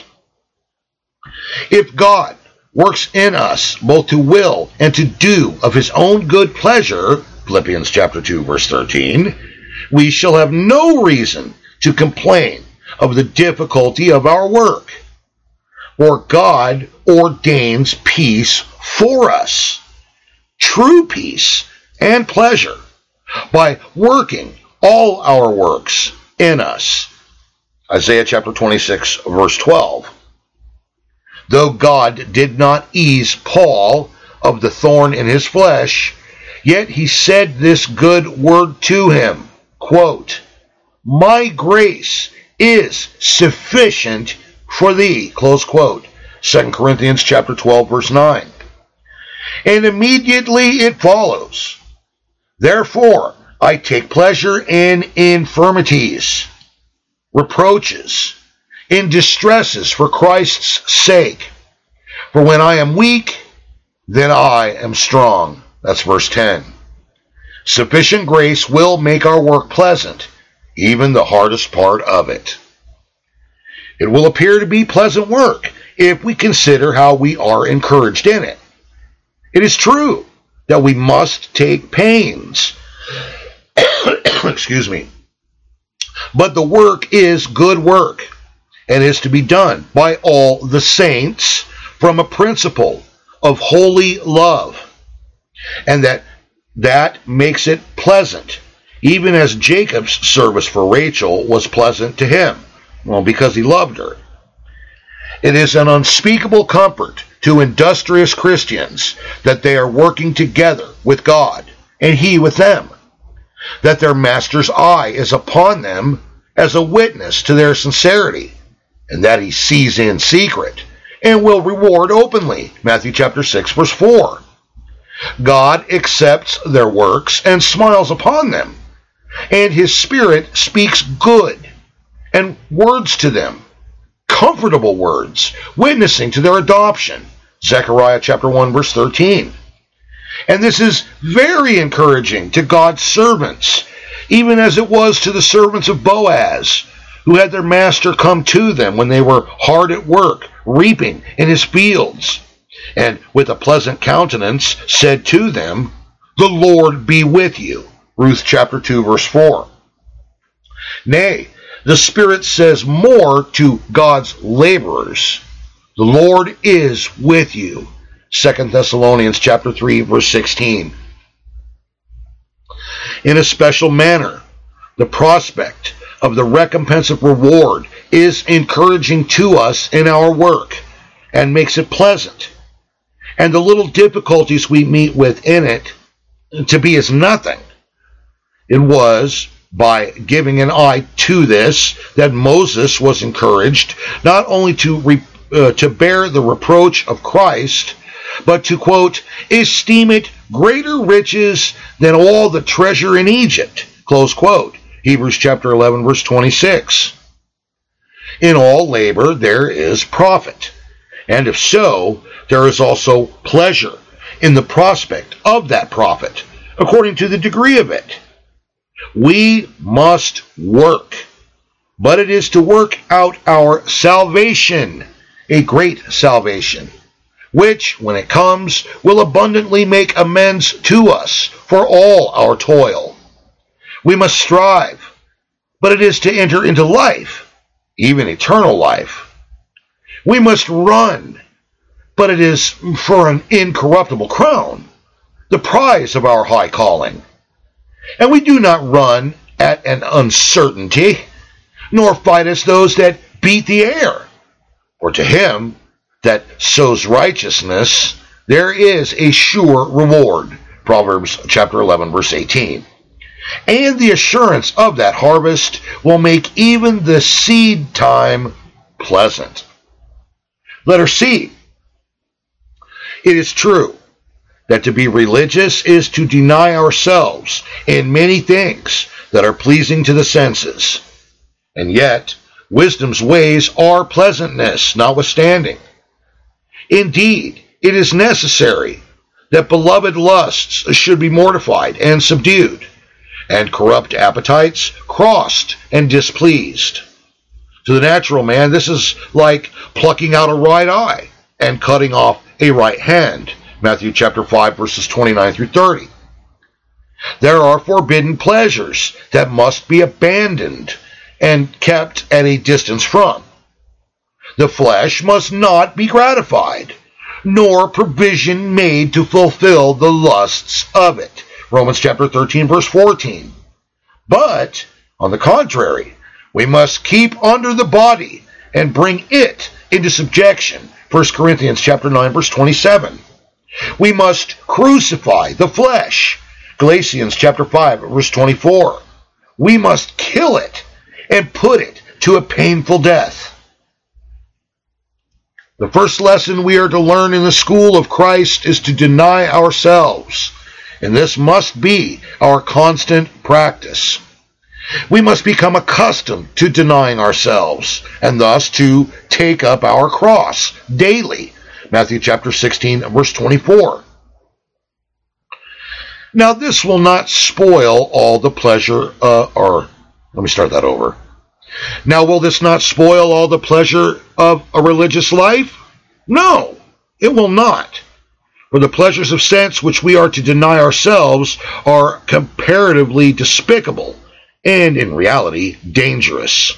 If God works in us both to will and to do of his own good pleasure, Philippians chapter two, verse thirteen, we shall have no reason to complain of the difficulty of our work. For God ordains peace for us, true peace and pleasure, by working all our works in us. Isaiah chapter twenty-six, verse twelve. Though God did not ease Paul of the thorn in his flesh, yet he said this good word to him, quote, my grace is sufficient for thee, close quote. Second Corinthians chapter twelve, verse nine. And immediately it follows, therefore I take pleasure in infirmities, reproaches, in distresses for Christ's sake. For when I am weak, then I am strong. That's verse ten. Sufficient grace will make our work pleasant, even the hardest part of it. It will appear to be pleasant work if we consider how we are encouraged in it. It is true that we must take pains. Excuse me. But the work is good work, and is to be done by all the saints from a principle of holy love, and that that makes it pleasant, even as Jacob's service for Rachel was pleasant to him, well, because he loved her. It is an unspeakable comfort to industrious Christians that they are working together with God, and he with them, that their master's eye is upon them as a witness to their sincerity, and that he sees in secret and will reward openly. Matthew chapter six, verse four. God accepts their works and smiles upon them, and his Spirit speaks good and words to them, comfortable words, witnessing to their adoption. Zechariah chapter one, verse thirteen. And this is very encouraging to God's servants, even as it was to the servants of Boaz, who had their master come to them when they were hard at work, reaping in his fields, and with a pleasant countenance said to them, the Lord be with you. Ruth chapter two, verse four. Nay, the Spirit says more to God's laborers, the Lord is with you. Second Thessalonians chapter three, verse sixteen. In a special manner, the prospect of the recompense of reward is encouraging to us in our work, and makes it pleasant. and the little difficulties we meet with in it to be as nothing. It was by giving an eye to this that Moses was encouraged not only to re, uh, to bear the reproach of Christ, but to, quote, esteem it greater riches than all the treasure in Egypt, close quote. Hebrews chapter eleven, verse twenty-six. In all labor there is profit, and if so, there is also pleasure in the prospect of that profit, according to the degree of it. We must work, but it is to work out our salvation, a great salvation, which, when it comes, will abundantly make amends to us for all our toil. We must strive, but it is to enter into life, even eternal life. We must run, but it is for an incorruptible crown, the prize of our high calling. And we do not run at an uncertainty, nor fight as those that beat the air. For to him that sows righteousness, there is a sure reward. Proverbs chapter eleven, verse eighteen. And the assurance of that harvest will make even the seed time pleasant. Letter C. It is true that to be religious is to deny ourselves in many things that are pleasing to the senses. And yet, wisdom's ways are pleasantness, notwithstanding. Indeed, it is necessary that beloved lusts should be mortified and subdued, and corrupt appetites crossed and displeased. To the natural man, this is like plucking out a right eye and cutting off a right hand. Matthew chapter five, verses twenty-nine through thirty. There are forbidden pleasures that must be abandoned and kept at a distance from. The flesh must not be gratified, nor provision made to fulfill the lusts of it. Romans chapter thirteen, verse fourteen. But, on the contrary, we must keep under the body and bring it into subjection. First Corinthians chapter nine, verse twenty-seven. We must crucify the flesh. Galatians chapter five, verse twenty-four. We must kill it and put it to a painful death. The first lesson we are to learn in the school of Christ is to deny ourselves, and this must be our constant practice. We must become accustomed to denying ourselves, and thus to take up our cross daily. Matthew chapter sixteen, verse twenty-four. Now this will not spoil all the pleasure, uh, or let me start that over. Now will this not spoil all the pleasure of a religious life? No, it will not. For the pleasures of sense which we are to deny ourselves are comparatively despicable and, in reality, dangerous.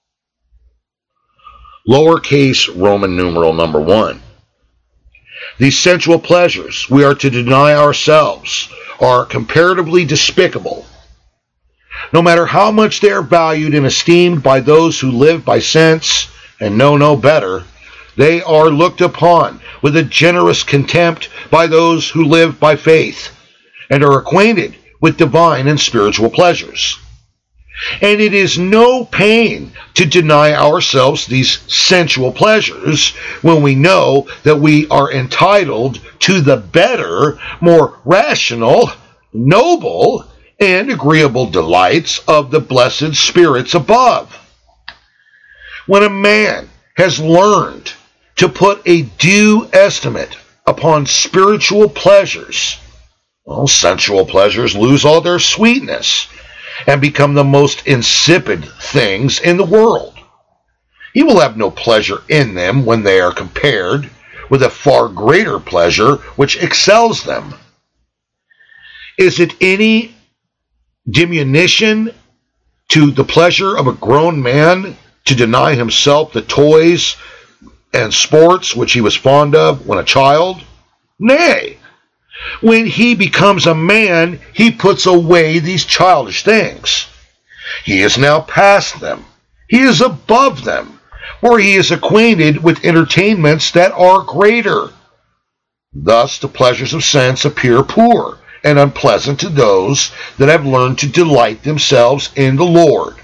Lowercase Roman numeral number one. These sensual pleasures we are to deny ourselves are comparatively despicable. No matter how much they are valued and esteemed by those who live by sense and know no better, they are looked upon with a generous contempt by those who live by faith and are acquainted with divine and spiritual pleasures. And it is no pain to deny ourselves these sensual pleasures when we know that we are entitled to the better, more rational, noble, and agreeable delights of the blessed spirits above. When a man has learned to put a due estimate upon spiritual pleasures, well, sensual pleasures lose all their sweetness and become the most insipid things in the world. He will have no pleasure in them when they are compared with a far greater pleasure which excels them. Is it any diminution to the pleasure of a grown man to deny himself the toys and sports which he was fond of when a child? Nay, when he becomes a man, he puts away these childish things. He is now past them. He is above them, for he is acquainted with entertainments that are greater. Thus the pleasures of sense appear poor and unpleasant to those that have learned to delight themselves in the Lord.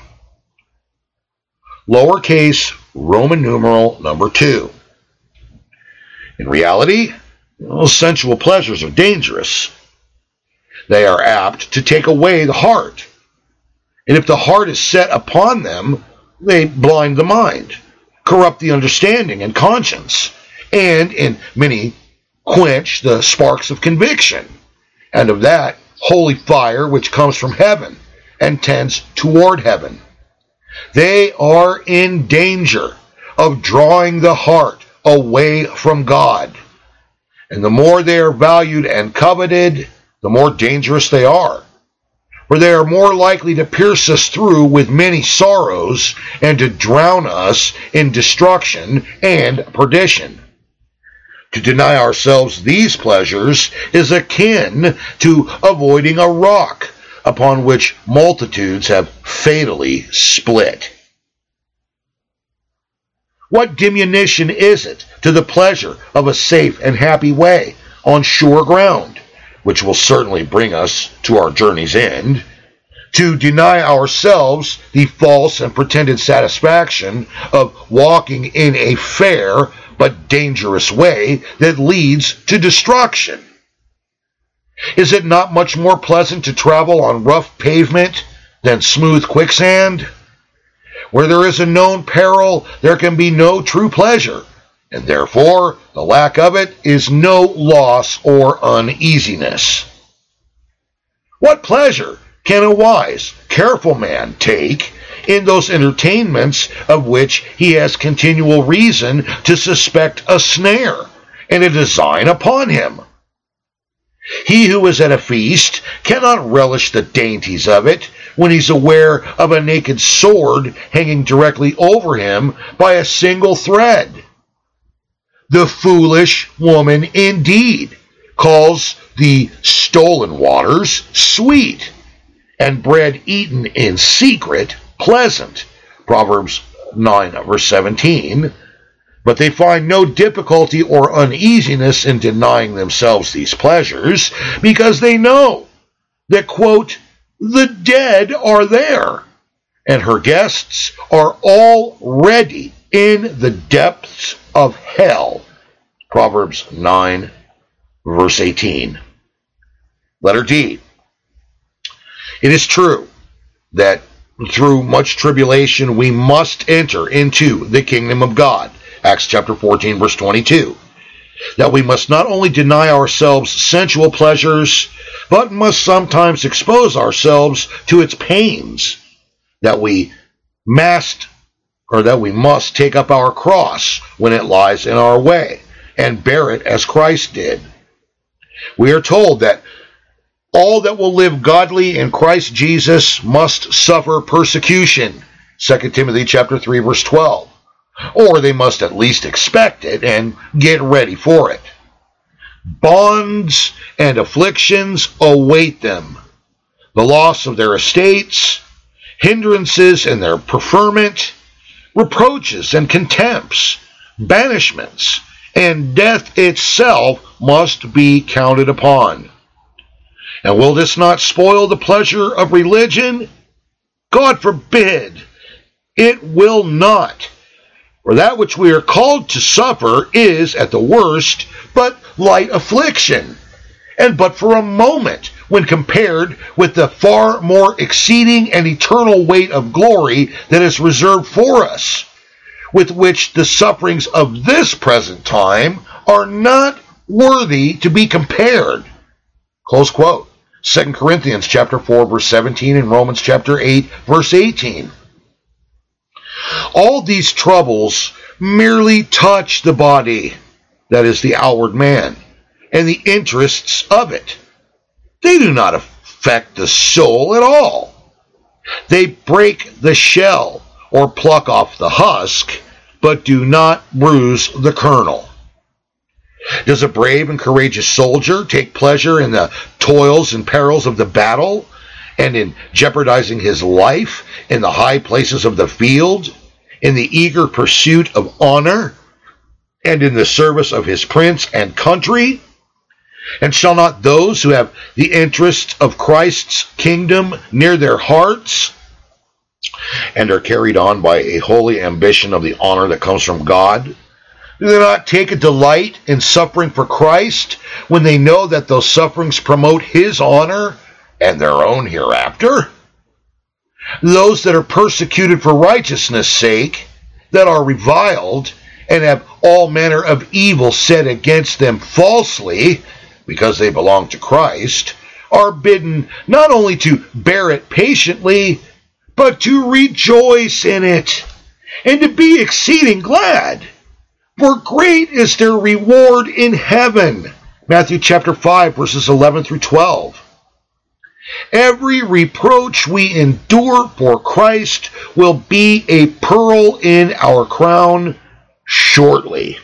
Lowercase Roman numeral number two. In reality, well, sensual pleasures are dangerous. They are apt to take away the heart. And if the heart is set upon them, they blind the mind, corrupt the understanding and conscience, and in many quench the sparks of conviction, and of that holy fire which comes from heaven and tends toward heaven. They are in danger of drawing the heart away from God. And the more they are valued and coveted, the more dangerous they are. For they are more likely to pierce us through with many sorrows and to drown us in destruction and perdition. To deny ourselves these pleasures is akin to avoiding a rock upon which multitudes have fatally split. What diminution is it to the pleasure of a safe and happy way on sure ground, which will certainly bring us to our journey's end, to deny ourselves the false and pretended satisfaction of walking in a fair but dangerous way that leads to destruction? Is it not much more pleasant to travel on rough pavement than smooth quicksand? Where there is a known peril, there can be no true pleasure, and therefore the lack of it is no loss or uneasiness. What pleasure can a wise, careful man take in those entertainments of which he has continual reason to suspect a snare and a design upon him? He who is at a feast cannot relish the dainties of it when he's aware of a naked sword hanging directly over him by a single thread. The foolish woman indeed calls the stolen waters sweet, and bread eaten in secret pleasant. Proverbs nine, verse seventeen. But they find no difficulty or uneasiness in denying themselves these pleasures, because they know that, quote, the dead are there, and her guests are already in the depths of hell. Proverbs nine, verse eighteen. Letter D. It is true that through much tribulation we must enter into the kingdom of God. Acts chapter fourteen, verse twenty-two. That we must not only deny ourselves sensual pleasures, but must sometimes expose ourselves to its pains. That we must, or that we must take up our cross when it lies in our way, and bear it as Christ did. We are told that all that will live godly in Christ Jesus must suffer persecution. Second Timothy chapter three, verse twelve. Or they must at least expect it and get ready for it. Bonds and afflictions await them. The loss of their estates, hindrances in their preferment, reproaches and contempts, banishments, and death itself must be counted upon. And will this not spoil the pleasure of religion? God forbid! It will not. For that which we are called to suffer is, at the worst, but light affliction, and but for a moment, when compared with the far more exceeding and eternal weight of glory that is reserved for us, with which the sufferings of this present time are not worthy to be compared. Close quote. Second Corinthians chapter four, verse seventeen, and Romans chapter eight, verse eighteen. All these troubles merely touch the body, that is the outward man, and the interests of it. They do not affect the soul at all. They break the shell or pluck off the husk, but do not bruise the kernel. Does a brave and courageous soldier take pleasure in the toils and perils of the battle, and in jeopardizing his life in the high places of the field, in the eager pursuit of honor, and in the service of his prince and country? And shall not those who have the interests of Christ's kingdom near their hearts, and are carried on by a holy ambition of the honor that comes from God, do they not take a delight in suffering for Christ when they know that those sufferings promote his honor and their own hereafter? Those that are persecuted for righteousness' sake, that are reviled, and have all manner of evil said against them falsely, because they belong to Christ, are bidden not only to bear it patiently, but to rejoice in it, and to be exceeding glad. For great is their reward in heaven. Matthew chapter five, verses eleven through twelve. Every reproach we endure for Christ will be a pearl in our crown shortly.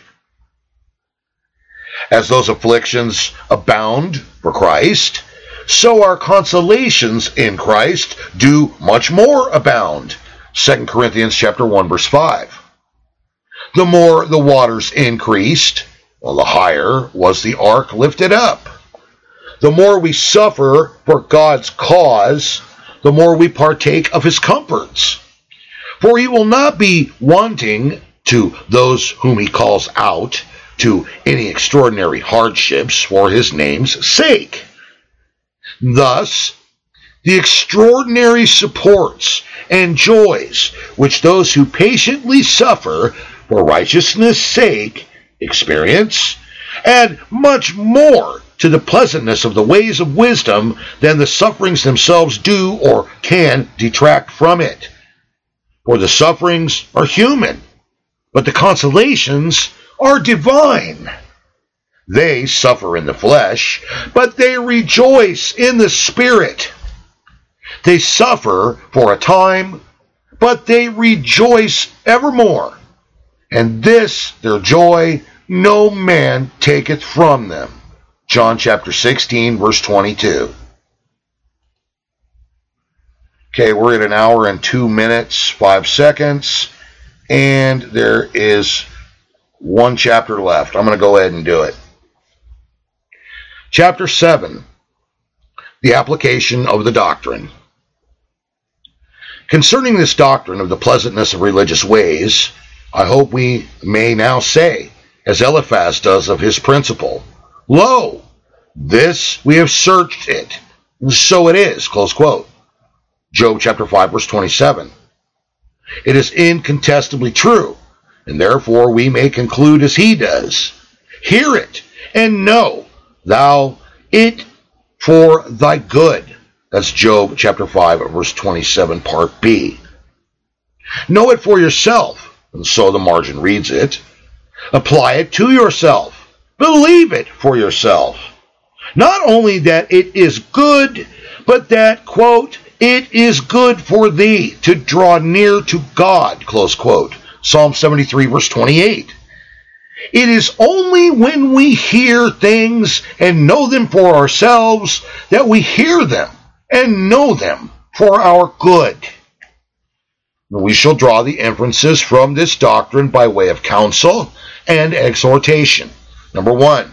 As those afflictions abound for Christ, so our consolations in Christ do much more abound. Second Corinthians chapter one, verse five. The more the waters increased, well, the higher was the ark lifted up. The more we suffer for God's cause, the more we partake of his comforts. For he will not be wanting to those whom he calls out to any extraordinary hardships for his name's sake. Thus, the extraordinary supports and joys which those who patiently suffer for righteousness' sake experience, add much more to the pleasantness of the ways of wisdom than the sufferings themselves do or can detract from it. For the sufferings are human, but the consolations are divine. They suffer in the flesh, but they rejoice in the Spirit. They suffer for a time, but they rejoice evermore. And this, their joy, no man taketh from them. John chapter sixteen, verse twenty-two. Okay, we're at an hour and two minutes, five seconds, and there is one chapter left. I'm going to go ahead and do it. Chapter seven, the application of the doctrine. Concerning this doctrine of the pleasantness of religious ways, I hope we may now say, as Eliphaz does of his principle, Lo, this we have searched it, so it is, close quote. Job chapter five, verse twenty-seven. It is incontestably true, and therefore we may conclude as he does. Hear it, and know thou it for thy good. That's Job chapter five, verse twenty-seven, part B. Know it for yourself, and so the margin reads it. Apply it to yourself. Believe it for yourself. Not only that it is good, but that, quote, it is good for thee to draw near to God, close quote. Psalm seventy-three, verse twenty-eight. It is only when we hear things and know them for ourselves that we hear them and know them for our good. We shall draw the inferences from this doctrine by way of counsel and exhortation. Number one,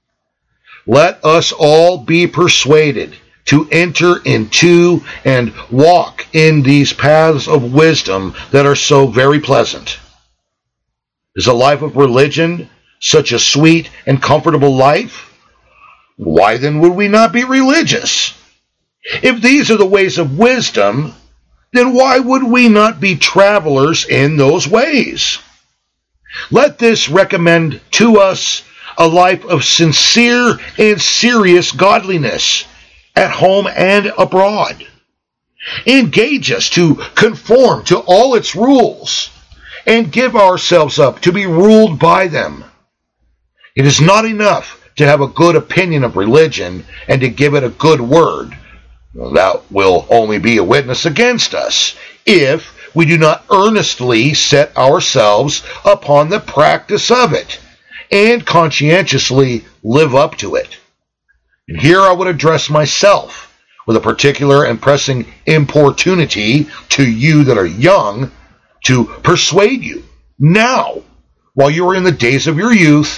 let us all be persuaded to enter into and walk in these paths of wisdom that are so very pleasant. Is a life of religion such a sweet and comfortable life? Why then would we not be religious? If these are the ways of wisdom, then why would we not be travelers in those ways? Let this recommend to us a life of sincere and serious godliness, at home and abroad. Engage us to conform to all its rules, and give ourselves up to be ruled by them. It is not enough to have a good opinion of religion and to give it a good word. That will only be a witness against us if we do not earnestly set ourselves upon the practice of it and conscientiously live up to it. And here I would address myself with a particular and pressing importunity to you that are young to persuade you now, while you are in the days of your youth,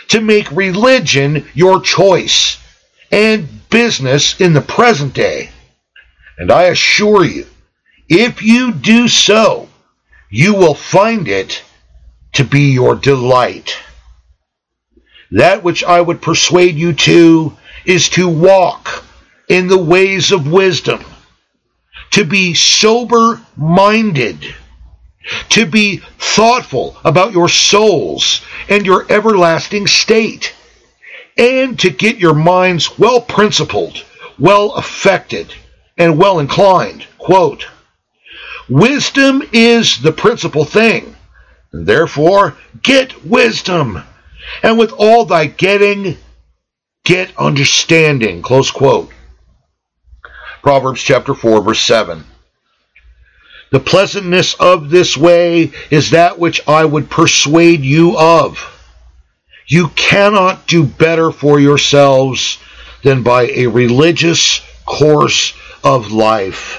to make religion your choice and business in the present day. And I assure you, if you do so, you will find it to be your delight. That which I would persuade you to is to walk in the ways of wisdom, to be sober-minded, to be thoughtful about your souls and your everlasting state, and to get your minds well-principled, well-affected, and well-inclined. Quote, wisdom is the principal thing, and therefore get wisdom, and with all thy getting, get understanding. Close quote. Proverbs chapter four, verse seven. The pleasantness of this way is that which I would persuade you of. You cannot do better for yourselves than by a religious course of life.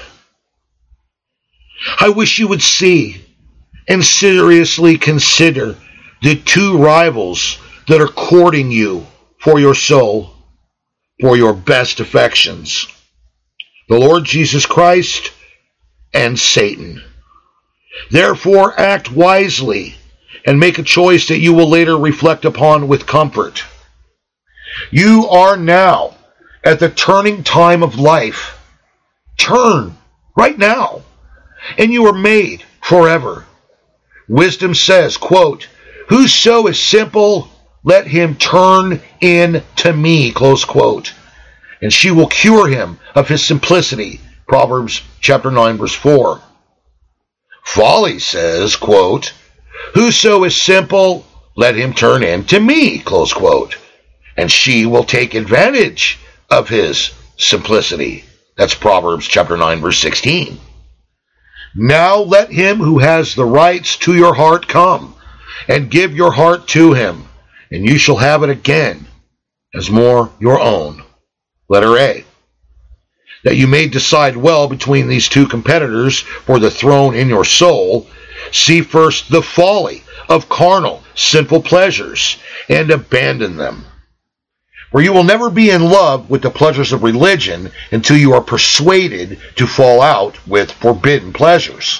I wish you would see and seriously consider the two rivals that are courting you for your soul, for your best affections: the Lord Jesus Christ and Satan. Therefore, act wisely and make a choice that you will later reflect upon with comfort. You are now at the turning time of life. Turn right now, and you are made forever. Wisdom says, quote, whoso is simple, let him turn in to me, close quote, and she will cure him of his simplicity. Proverbs chapter nine, verse four. Folly says, quote, whoso is simple, let him turn in to me, close quote, and she will take advantage of his simplicity. That's Proverbs chapter nine, verse sixteen. Now let him who has the rights to your heart come, and give your heart to him, and you shall have it again as more your own. Letter A. That you may decide well between these two competitors for the throne in your soul, see first the folly of carnal, sinful pleasures, and abandon them. For you will never be in love with the pleasures of religion until you are persuaded to fall out with forbidden pleasures.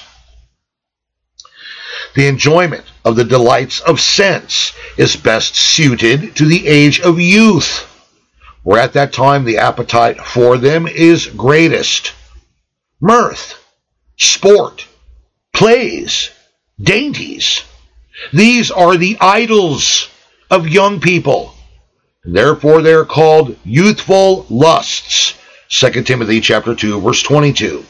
The enjoyment of the delights of sense is best suited to the age of youth, where at that time the appetite for them is greatest. Mirth, sport, plays, dainties, these are the idols of young people, and therefore they are called youthful lusts. Second Timothy chapter two, verse twenty-two.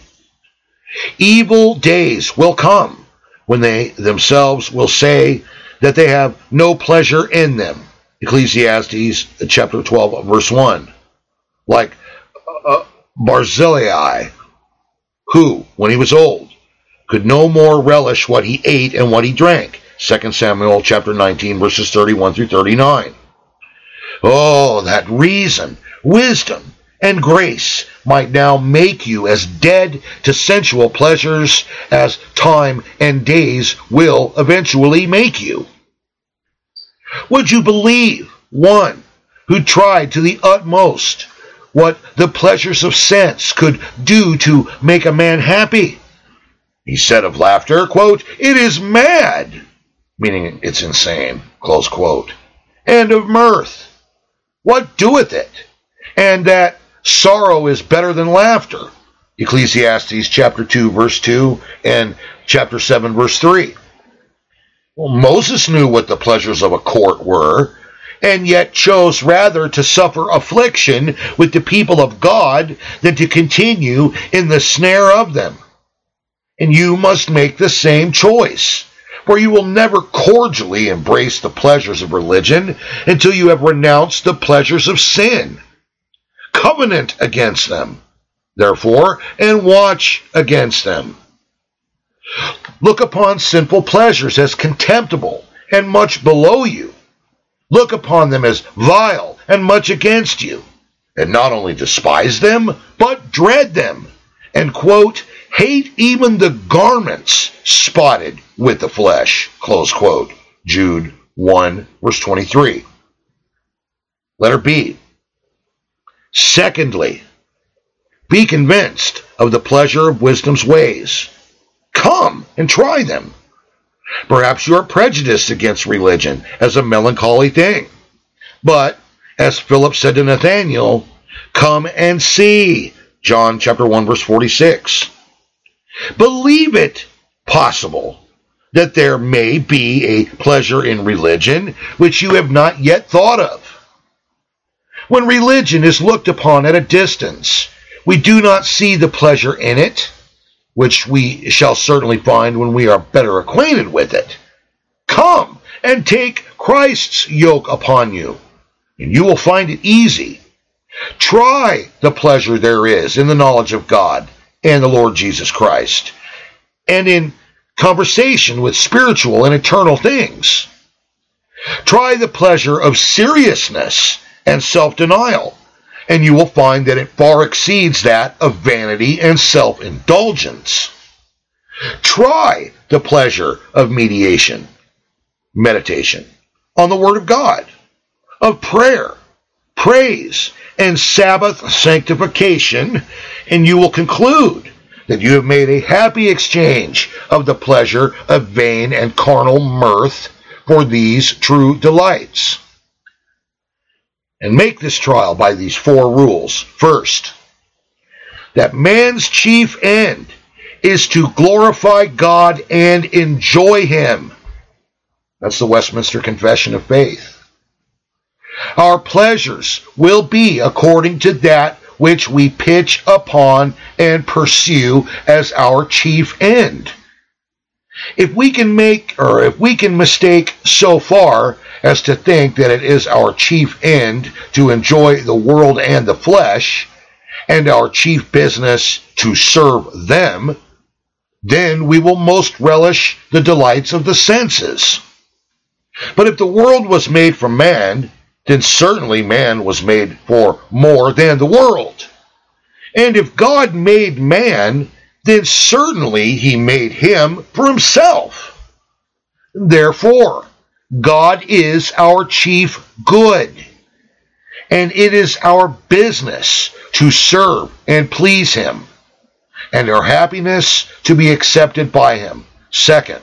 Evil days will come when they themselves will say that they have no pleasure in them. Ecclesiastes chapter twelve, verse one. Like uh, Barzillai, who, when he was old, could no more relish what he ate and what he drank. Second Samuel chapter nineteen, verses thirty-one through thirty-nine. Oh, that reason, wisdom, and grace might now make you as dead to sensual pleasures as time and days will eventually make you. Would you believe one who tried to the utmost what the pleasures of sense could do to make a man happy? He said of laughter, quote, it is mad, meaning it's insane, close quote, and of mirth, what doeth it? And that sorrow is better than laughter. Ecclesiastes chapter two, verse two, and chapter seven, verse three. Well, Moses knew what the pleasures of a court were, and yet chose rather to suffer affliction with the people of God than to continue in the snare of them. And you must make the same choice, for you will never cordially embrace the pleasures of religion until you have renounced the pleasures of sin. Covenant against them, therefore, and watch against them. Look upon sinful pleasures as contemptible and much below you. Look upon them as vile and much against you, and not only despise them, but dread them, and, quote, hate even the garments spotted with the flesh, close quote. Jude one, verse twenty-three. Letter B. Secondly, be convinced of the pleasure of wisdom's ways. Come and try them. Perhaps you are prejudiced against religion as a melancholy thing. But, as Philip said to Nathanael, come and see. John chapter one, verse forty-six. Believe it possible that there may be a pleasure in religion which you have not yet thought of. When religion is looked upon at a distance, we do not see the pleasure in it, which we shall certainly find when we are better acquainted with it. Come and take Christ's yoke upon you, and you will find it easy. Try the pleasure there is in the knowledge of God and the Lord Jesus Christ, and in conversation with spiritual and eternal things. Try the pleasure of seriousness and self-denial, and you will find that it far exceeds that of vanity and self-indulgence. Try the pleasure of mediation, meditation on the Word of God, of prayer, praise, and Sabbath sanctification, and you will conclude that you have made a happy exchange of the pleasure of vain and carnal mirth for these true delights. And make this trial by these four rules. First, that man's chief end is to glorify God and enjoy Him. That's the Westminster Confession of Faith. Our pleasures will be according to that which we pitch upon and pursue as our chief end. If we can make, or if we can mistake so far as to think that it is our chief end to enjoy the world and the flesh, and our chief business to serve them, then we will most relish the delights of the senses. But if the world was made for man, then certainly man was made for more than the world. And if God made man, then certainly He made him for Himself. Therefore, God is our chief good, and it is our business to serve and please Him, and our happiness to be accepted by Him. Second,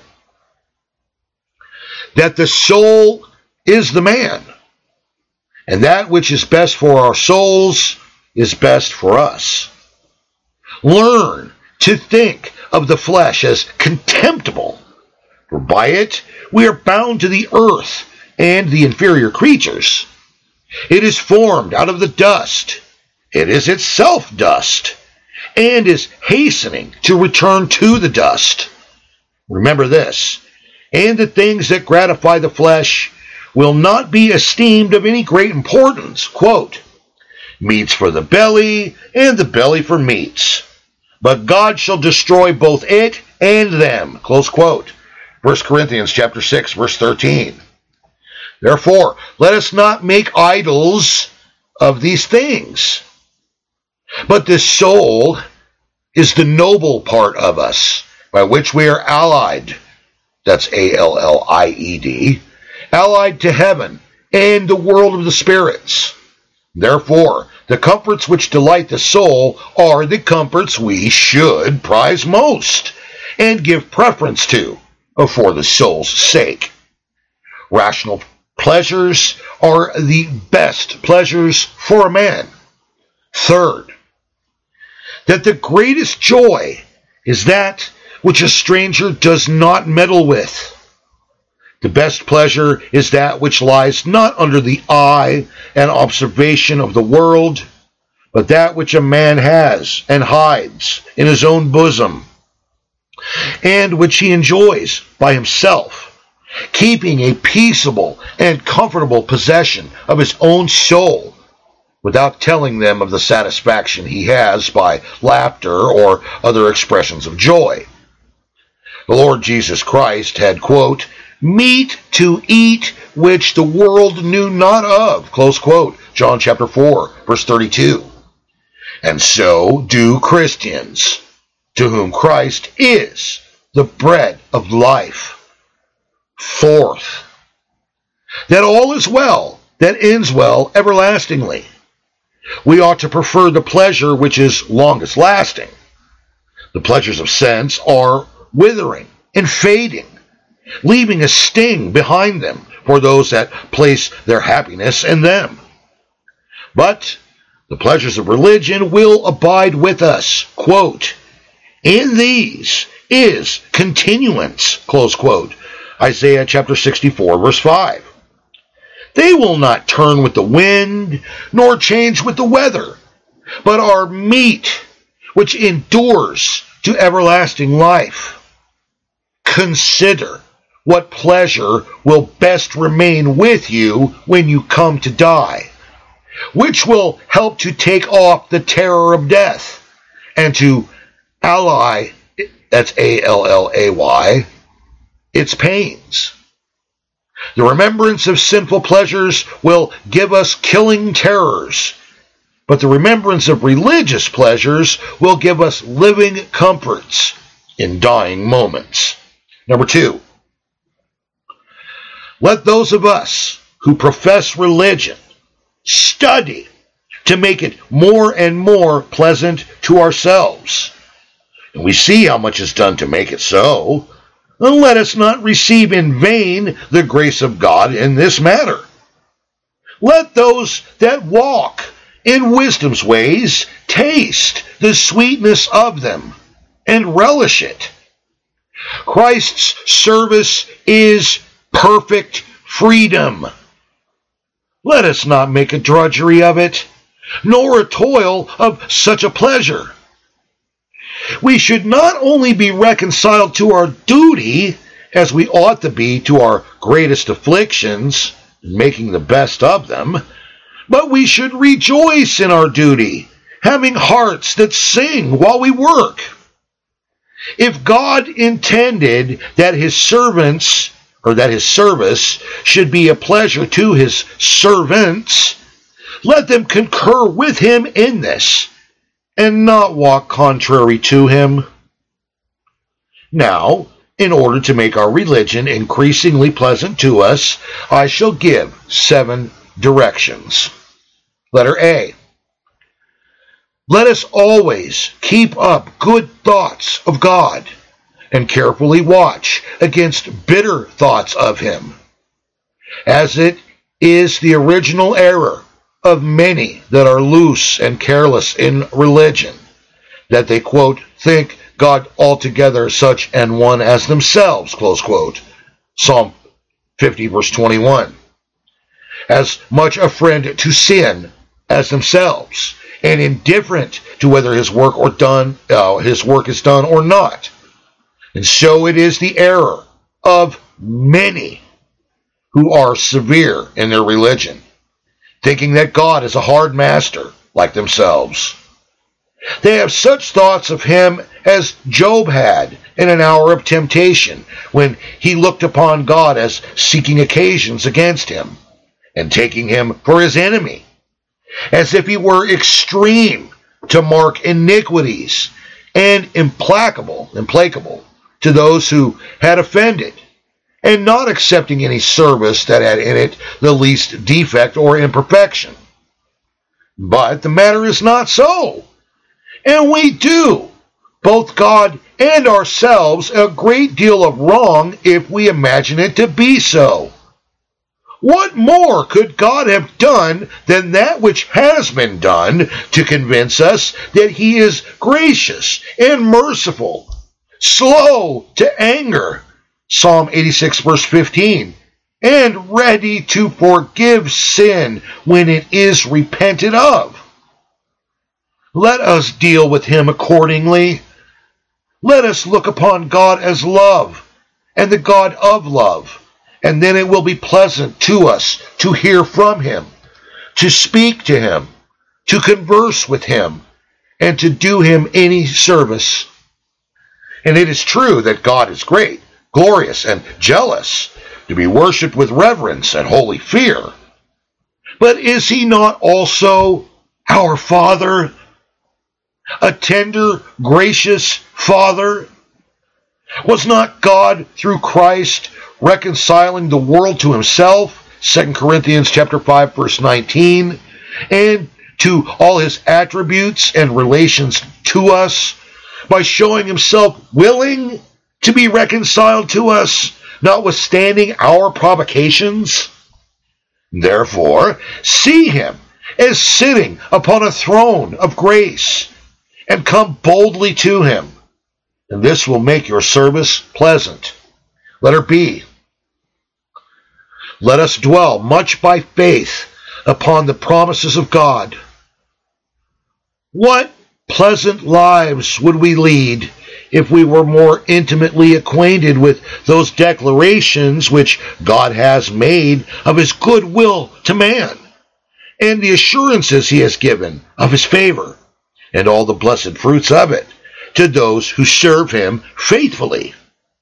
that the soul is the man, and that which is best for our souls is best for us. Learn to think of the flesh as contemptible, for by it we are bound to the earth and the inferior creatures. It is formed out of the dust. It is itself dust, and is hastening to return to the dust. Remember this, and the things that gratify the flesh will not be esteemed of any great importance. Quote, meats for the belly, and the belly for meats. But God shall destroy both it and them. Close quote. First Corinthians chapter six, verse thirteen. Therefore, let us not make idols of these things. But this soul is the noble part of us, by which we are allied. That's A L L I E D. Allied to heaven and the world of the spirits. Therefore, the comforts which delight the soul are the comforts we should prize most and give preference to for the soul's sake. Rational pleasures are the best pleasures for a man. Third, that the greatest joy is that which a stranger does not meddle with. The best pleasure is that which lies not under the eye and observation of the world, but that which a man has and hides in his own bosom, and which he enjoys by himself, keeping a peaceable and comfortable possession of his own soul, without telling them of the satisfaction he has by laughter or other expressions of joy. The Lord Jesus Christ had, quote, meat to eat which the world knew not of, close quote, John chapter four, verse thirty-two. And so do Christians, to whom Christ is the bread of life. Fourth, that all is well that ends well everlastingly. We ought to prefer the pleasure which is longest lasting. The pleasures of sense are withering and fading, leaving a sting behind them for those that place their happiness in them. But the pleasures of religion will abide with us. Quote, in these is continuance, close quote. Isaiah chapter sixty-four, verse five. They will not turn with the wind, nor change with the weather, but are meat which endures to everlasting life. Consider what pleasure will best remain with you when you come to die, which will help to take off the terror of death, and to allay, that's A L L A Y, its pains. The remembrance of sinful pleasures will give us killing terrors, but the remembrance of religious pleasures will give us living comforts in dying moments. Number two, let those of us who profess religion study to make it more and more pleasant to ourselves. And we see how much is done to make it so. And let us not receive in vain the grace of God in this matter. Let those that walk in wisdom's ways taste the sweetness of them and relish it. Christ's service is perfect freedom. Let us not make a drudgery of it, nor a toil of such a pleasure. We should not only be reconciled to our duty, as we ought to be to our greatest afflictions, making the best of them, but we should rejoice in our duty, having hearts that sing while we work. If God intended that his servants, or that his service should be a pleasure to his servants, let them concur with him in this, and not walk contrary to him. Now, in order to make our religion increasingly pleasant to us, I shall give seven directions. Letter A. Let us always keep up good thoughts of God, and carefully watch against bitter thoughts of him, as it is the original error of many that are loose and careless in religion, that they, quote, think God altogether such an one as themselves, close quote. Psalm fifty, verse twenty-one. As much a friend to sin as themselves, and indifferent to whether his work or done, uh, his work is done or not. And so it is the error of many who are severe in their religion, thinking that God is a hard master like themselves. They have such thoughts of him as Job had in an hour of temptation, when he looked upon God as seeking occasions against him and taking him for his enemy, as if he were extreme to mark iniquities and implacable, implacable to those who had offended, and not accepting any service that had in it the least defect or imperfection. But the matter is not so, and we do, both God and ourselves, a great deal of wrong if we imagine it to be so. What more could God have done than that which has been done to convince us that he is gracious and merciful, slow to anger, Psalm eighty-six, verse fifteen, and ready to forgive sin when it is repented of? Let us deal with him accordingly. Let us look upon God as love, and the God of love, and then it will be pleasant to us to hear from him, to speak to him, to converse with him, and to do him any service. And it is true that God is great, glorious, and jealous, to be worshipped with reverence and holy fear. But is he not also our Father, a tender, gracious Father? Was not God, through Christ, reconciling the world to himself, Second Corinthians chapter five, verse nineteen, and to all his attributes and relations to us by showing himself willing to be reconciled to us, notwithstanding our provocations? Therefore, see him as sitting upon a throne of grace, and come boldly to him, and this will make your service pleasant. Letter B. Let us dwell much by faith upon the promises of God. What pleasant lives would we lead if we were more intimately acquainted with those declarations which God has made of his good will to man, and the assurances he has given of his favor, and all the blessed fruits of it, to those who serve him faithfully.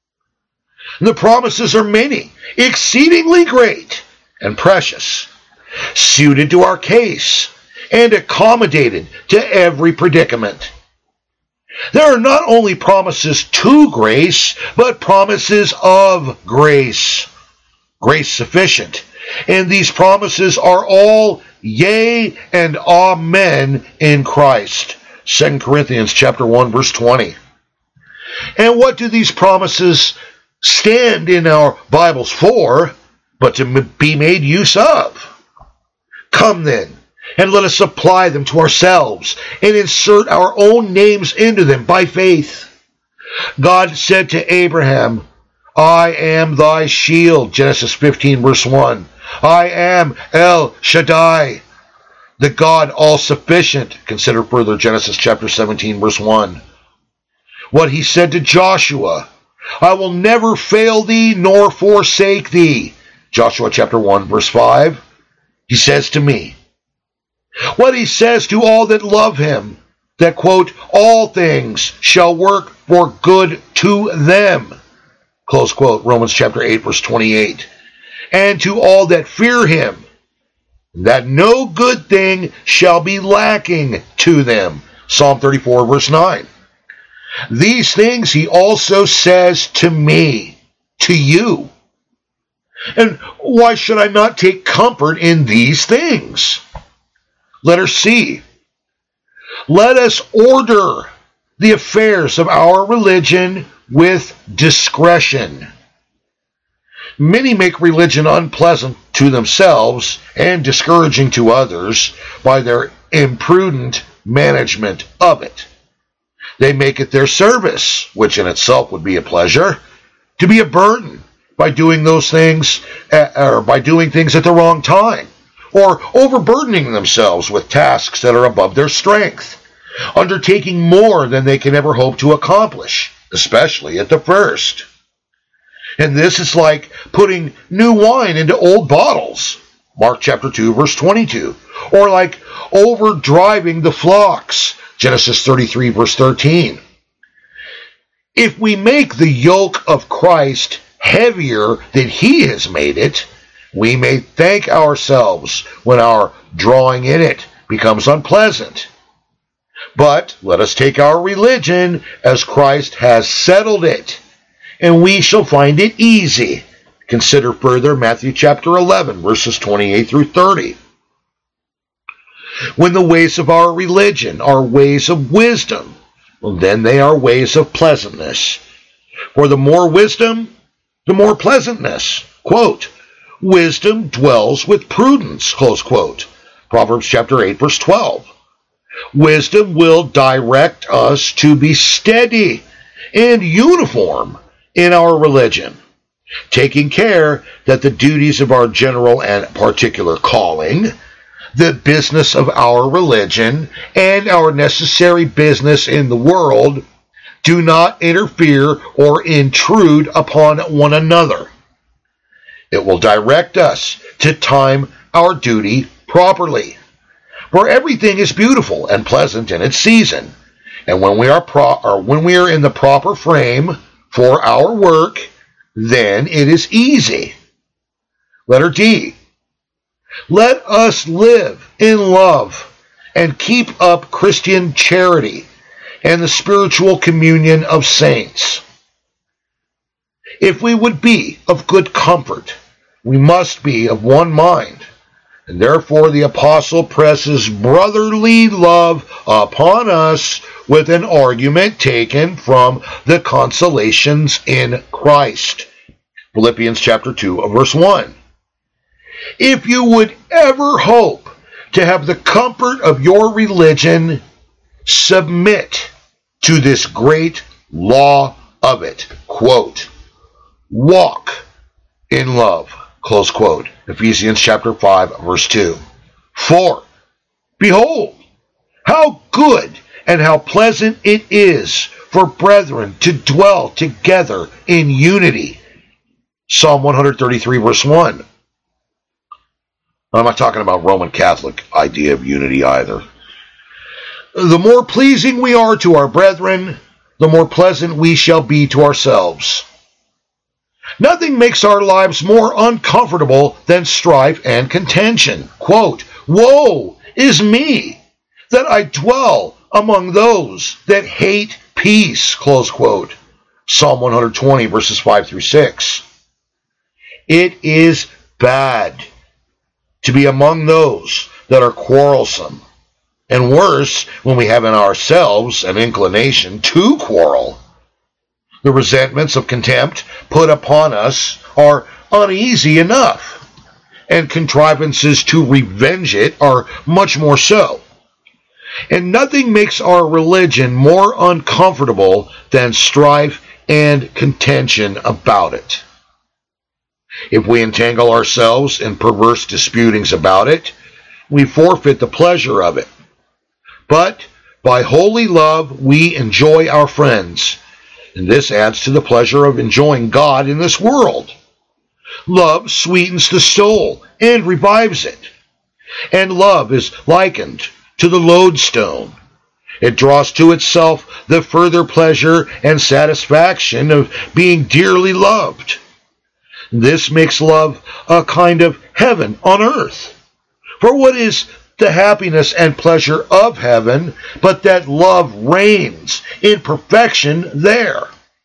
The promises are many, exceedingly great and precious, suited to our case, and accommodated to every predicament. There are not only promises to grace, but promises of grace. Grace sufficient. And these promises are all yea and amen in Christ. Second Corinthians chapter one, verse twenty. And what do these promises stand in our Bibles for, but to be made use of? Come then, and let us apply them to ourselves, and insert our own names into them by faith. God said to Abraham, I am thy shield, Genesis fifteen, verse one. I am El Shaddai, the God all-sufficient. Consider further Genesis chapter seventeen, verse one. What he said to Joshua, I will never fail thee nor forsake thee, Joshua chapter one, verse five. He says to me. What he says to all that love him, that, quote, all things shall work for good to them, close quote, Romans chapter eight, verse twenty-eight. And to all that fear him, that no good thing shall be lacking to them, Psalm thirty-four, verse nine. These things he also says to me, to you. And why should I not take comfort in these things? Letter C. Let us order the affairs of our religion with discretion. Many make religion unpleasant to themselves and discouraging to others by their imprudent management of it. They make it their service, which in itself would be a pleasure, to be a burden by doing those things, or by doing things at the wrong time, or overburdening themselves with tasks that are above their strength, undertaking more than they can ever hope to accomplish, especially at the first. And this is like putting new wine into old bottles, Mark chapter two, verse twenty-two, or like overdriving the flocks, Genesis thirty-three, verse thirteen. If we make the yoke of Christ heavier than he has made it, we may thank ourselves when our drawing in it becomes unpleasant. But let us take our religion as Christ has settled it, and we shall find it easy. Consider further Matthew chapter eleven, verses twenty-eight through thirty. When the ways of our religion are ways of wisdom, well, then they are ways of pleasantness. For the more wisdom, the more pleasantness. Quote, wisdom dwells with prudence, close quote. Proverbs chapter eight, verse twelve. Wisdom will direct us to be steady and uniform in our religion, taking care that the duties of our general and particular calling, the business of our religion, and our necessary business in the world do not interfere or intrude upon one another. It will direct us to time our duty properly. For everything is beautiful and pleasant in its season, and when we are pro- or when we are in the proper frame for our work, then it is easy. Letter D. Let us live in love and keep up Christian charity and the spiritual communion of saints. If we would be of good comfort, we must be of one mind. And therefore the apostle presses brotherly love upon us with an argument taken from the consolations in Christ. Philippians chapter two, verse one. If you would ever hope to have the comfort of your religion, submit to this great law of it. Quote, walk in love. Close quote. Ephesians chapter five, verse two. For, behold, how good and how pleasant it is for brethren to dwell together in unity. Psalm one thirty-three, verse one. I'm not talking about Roman Catholic idea of unity either. The more pleasing we are to our brethren, the more pleasant we shall be to ourselves. Nothing makes our lives more uncomfortable than strife and contention. Quote, woe is me that I dwell among those that hate peace. Close quote. Psalm one twenty, verses five through six. It is bad to be among those that are quarrelsome, and worse, when we have in ourselves an inclination to quarrel. The resentments of contempt put upon us are uneasy enough, and contrivances to revenge it are much more so. And nothing makes our religion more uncomfortable than strife and contention about it. If we entangle ourselves in perverse disputings about it, we forfeit the pleasure of it. But by holy love we enjoy our friends, and this adds to the pleasure of enjoying God in this world. Love sweetens the soul and revives it. And love is likened to the lodestone. It draws to itself the further pleasure and satisfaction of being dearly loved. This makes love a kind of heaven on earth. For what is the happiness and pleasure of heaven but that love reigns in perfection there?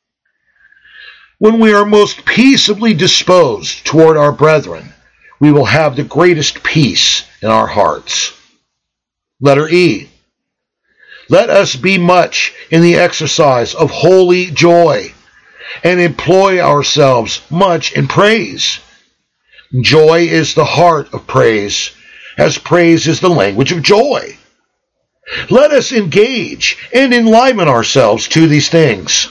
When we are most peaceably disposed toward our brethren, we will have the greatest peace in our hearts. Letter E. Let us be much in the exercise of holy joy, and employ ourselves much in praise. Joy is the heart of praise, as praise is the language of joy. Let us engage and enliven ourselves to these things.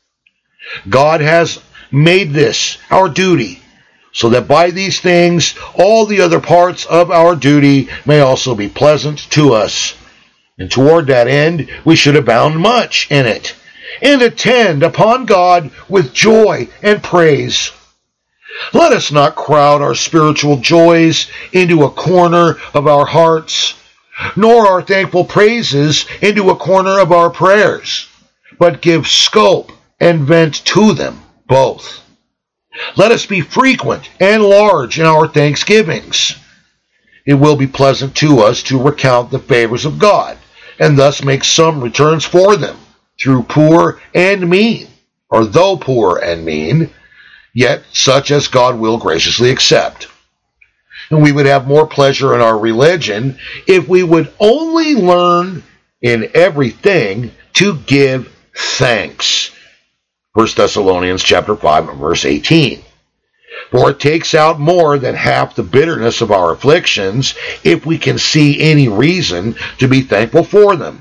God has made this our duty, so that by these things all the other parts of our duty may also be pleasant to us. And toward that end we should abound much in it, and attend upon God with joy and praise. Let us not crowd our spiritual joys into a corner of our hearts, nor our thankful praises into a corner of our prayers, but give scope and vent to them both. Let us be frequent and large in our thanksgivings. It will be pleasant to us to recount the favors of God, and thus make some returns for them, through poor and mean, or though poor and mean, yet such as God will graciously accept. And we would have more pleasure in our religion if we would only learn in everything to give thanks. First Thessalonians chapter five, verse eighteen. For it takes out more than half the bitterness of our afflictions if we can see any reason to be thankful for them.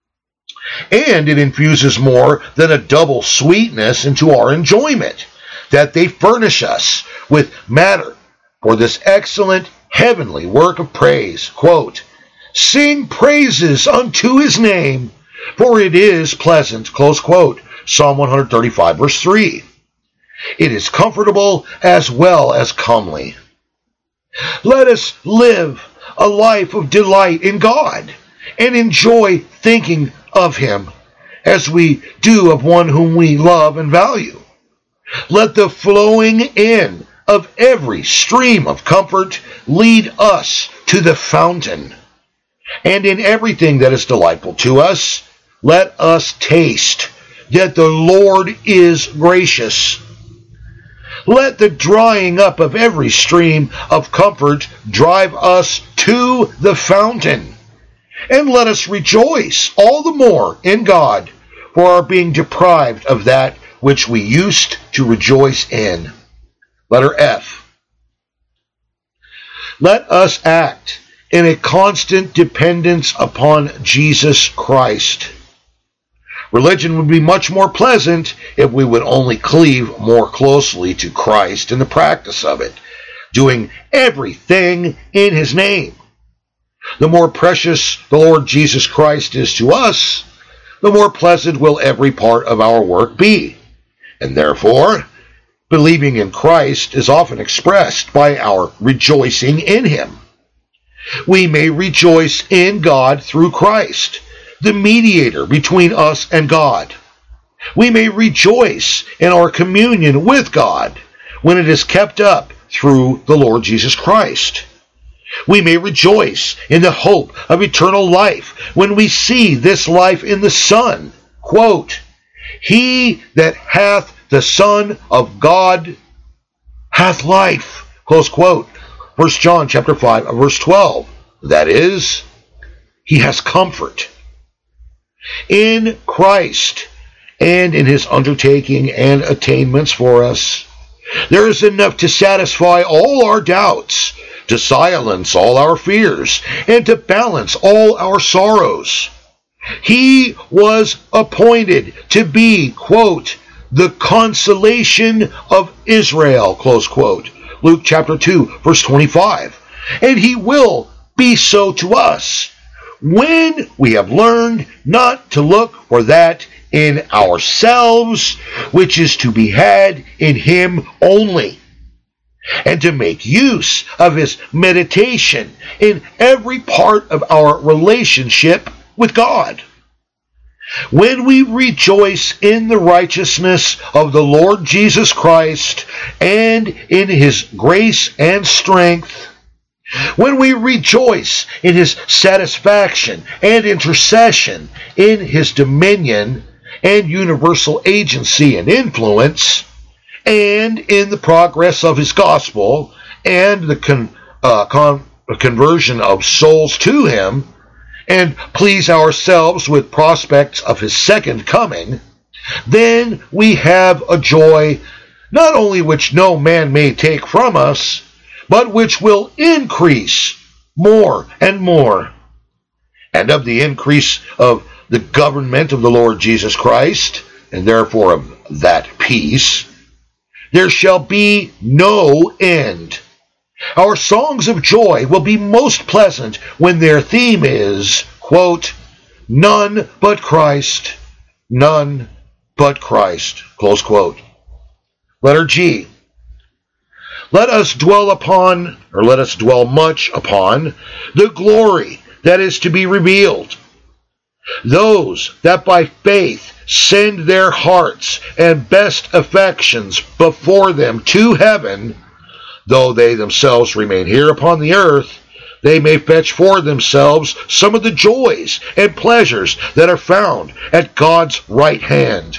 And it infuses more than a double sweetness into our enjoyment, that they furnish us with matter for this excellent heavenly work of praise. Quote, sing praises unto his name, for it is pleasant. Close quote. Psalm one thirty-five, verse three. It is comfortable as well as comely. Let us live a life of delight in God and enjoy thinking of him as we do of one whom we love and value. Let the flowing in of every stream of comfort lead us to the fountain. And in everything that is delightful to us, let us taste that the Lord is gracious. Let the drying up of every stream of comfort drive us to the fountain, and let us rejoice all the more in God for our being deprived of that which we used to rejoice in. Letter F. Let us act in a constant dependence upon Jesus Christ. Religion would be much more pleasant if we would only cleave more closely to Christ in the practice of it, doing everything in His name. The more precious the Lord Jesus Christ is to us, the more pleasant will every part of our work be. And therefore, believing in Christ is often expressed by our rejoicing in Him. We may rejoice in God through Christ, the mediator between us and God. We may rejoice in our communion with God when it is kept up through the Lord Jesus Christ. We may rejoice in the hope of eternal life when we see this life in the Son. Quote, He that hath the Son of God hath life. Close quote. First John chapter five, verse twelve. That is, he has comfort. In Christ and in His undertaking and attainments for us, there is enough to satisfy all our doubts, to silence all our fears, and to balance all our sorrows. He was appointed to be, quote, the consolation of Israel, close quote. Luke chapter two, verse twenty-five. And He will be so to us when we have learned not to look for that in ourselves, which is to be had in Him only, and to make use of His meditation in every part of our relationship with God. When we rejoice in the righteousness of the Lord Jesus Christ and in His grace and strength, when we rejoice in His satisfaction and intercession, in His dominion and universal agency and influence, and in the progress of His gospel and the con, uh, con, conversion of souls to Him, and please ourselves with prospects of His second coming, then we have a joy not only which no man may take from us, but which will increase more and more. And of the increase of the government of the Lord Jesus Christ, and therefore of that peace, there shall be no end. Our songs of joy will be most pleasant when their theme is, quote, none but Christ, none but Christ, close quote. Letter G. Let us dwell upon, or let us dwell much upon, the glory that is to be revealed. Those that by faith send their hearts and best affections before them to heaven, though they themselves remain here upon the earth, they may fetch for themselves some of the joys and pleasures that are found at God's right hand.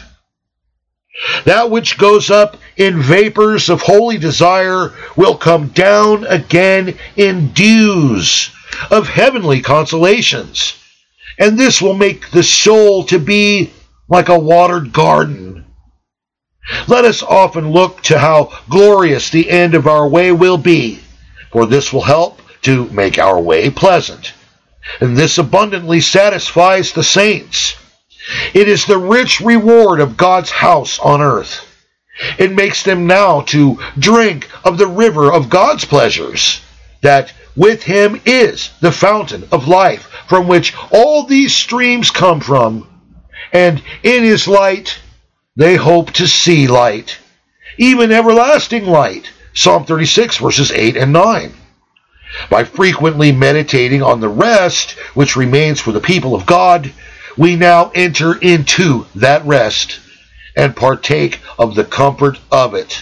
That which goes up in vapors of holy desire will come down again in dews of heavenly consolations, and this will make the soul to be like a watered garden. Let us often look to how glorious the end of our way will be, for this will help to make our way pleasant, and this abundantly satisfies the saints. It is the rich reward of God's house on earth. It makes them now to drink of the river of God's pleasures, that with Him is the fountain of life, from which all these streams come from, and in His light they hope to see light, even everlasting light. Psalm thirty-six, verses eight and nine. By frequently meditating on the rest which remains for the people of God, we now enter into that rest and partake of the comfort of it.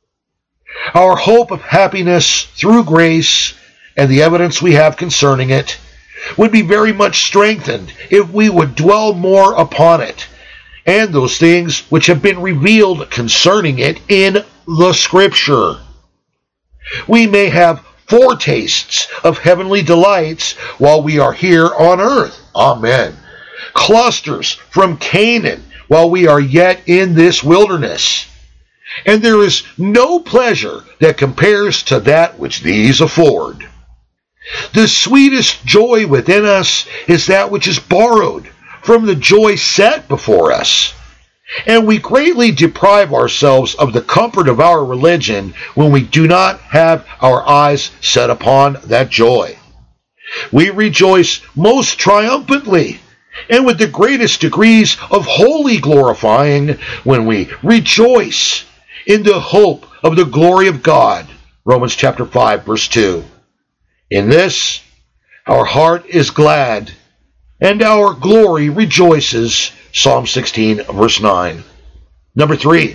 Our hope of happiness through grace and the evidence we have concerning it would be very much strengthened if we would dwell more upon it and those things which have been revealed concerning it in the Scripture. We may have foretastes of heavenly delights while we are here on earth. Amen. Clusters from Canaan while we are yet in this wilderness. And there is no pleasure that compares to that which these afford. The sweetest joy within us is that which is borrowed from the joy set before us. And we greatly deprive ourselves of the comfort of our religion when we do not have our eyes set upon that joy. We rejoice most triumphantly and with the greatest degrees of holy glorifying when we rejoice in the hope of the glory of God. Romans chapter five, verse two. In this, our heart is glad, and our glory rejoices. Psalm sixteen, verse nine. Number three,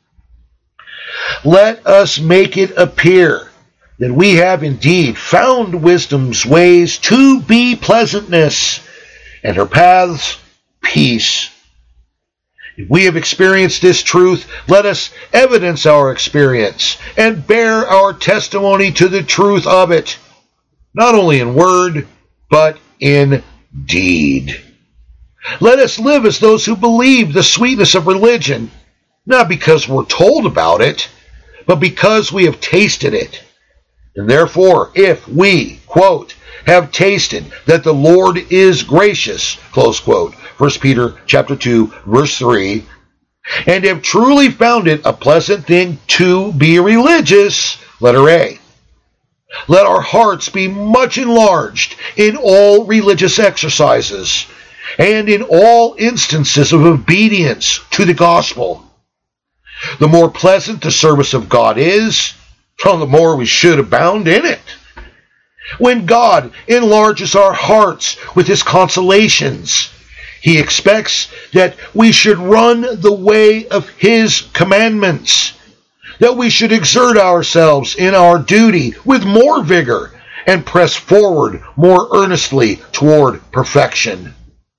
let us make it appear that we have indeed found wisdom's ways to be pleasantness, and her paths peace. If we have experienced this truth, let us evidence our experience and bear our testimony to the truth of it, not only in word, but in deed. Let us live as those who believe the sweetness of religion, not because we're told about it, but because we have tasted it. And therefore, if we, quote, have tasted that the Lord is gracious, close quote, First Peter chapter two, verse three, and have truly found it a pleasant thing to be religious, letter A, let our hearts be much enlarged in all religious exercises and in all instances of obedience to the gospel. The more pleasant the service of God is, the more we should abound in it. When God enlarges our hearts with his consolations, he expects that we should run the way of his commandments, that we should exert ourselves in our duty with more vigor and press forward more earnestly toward perfection.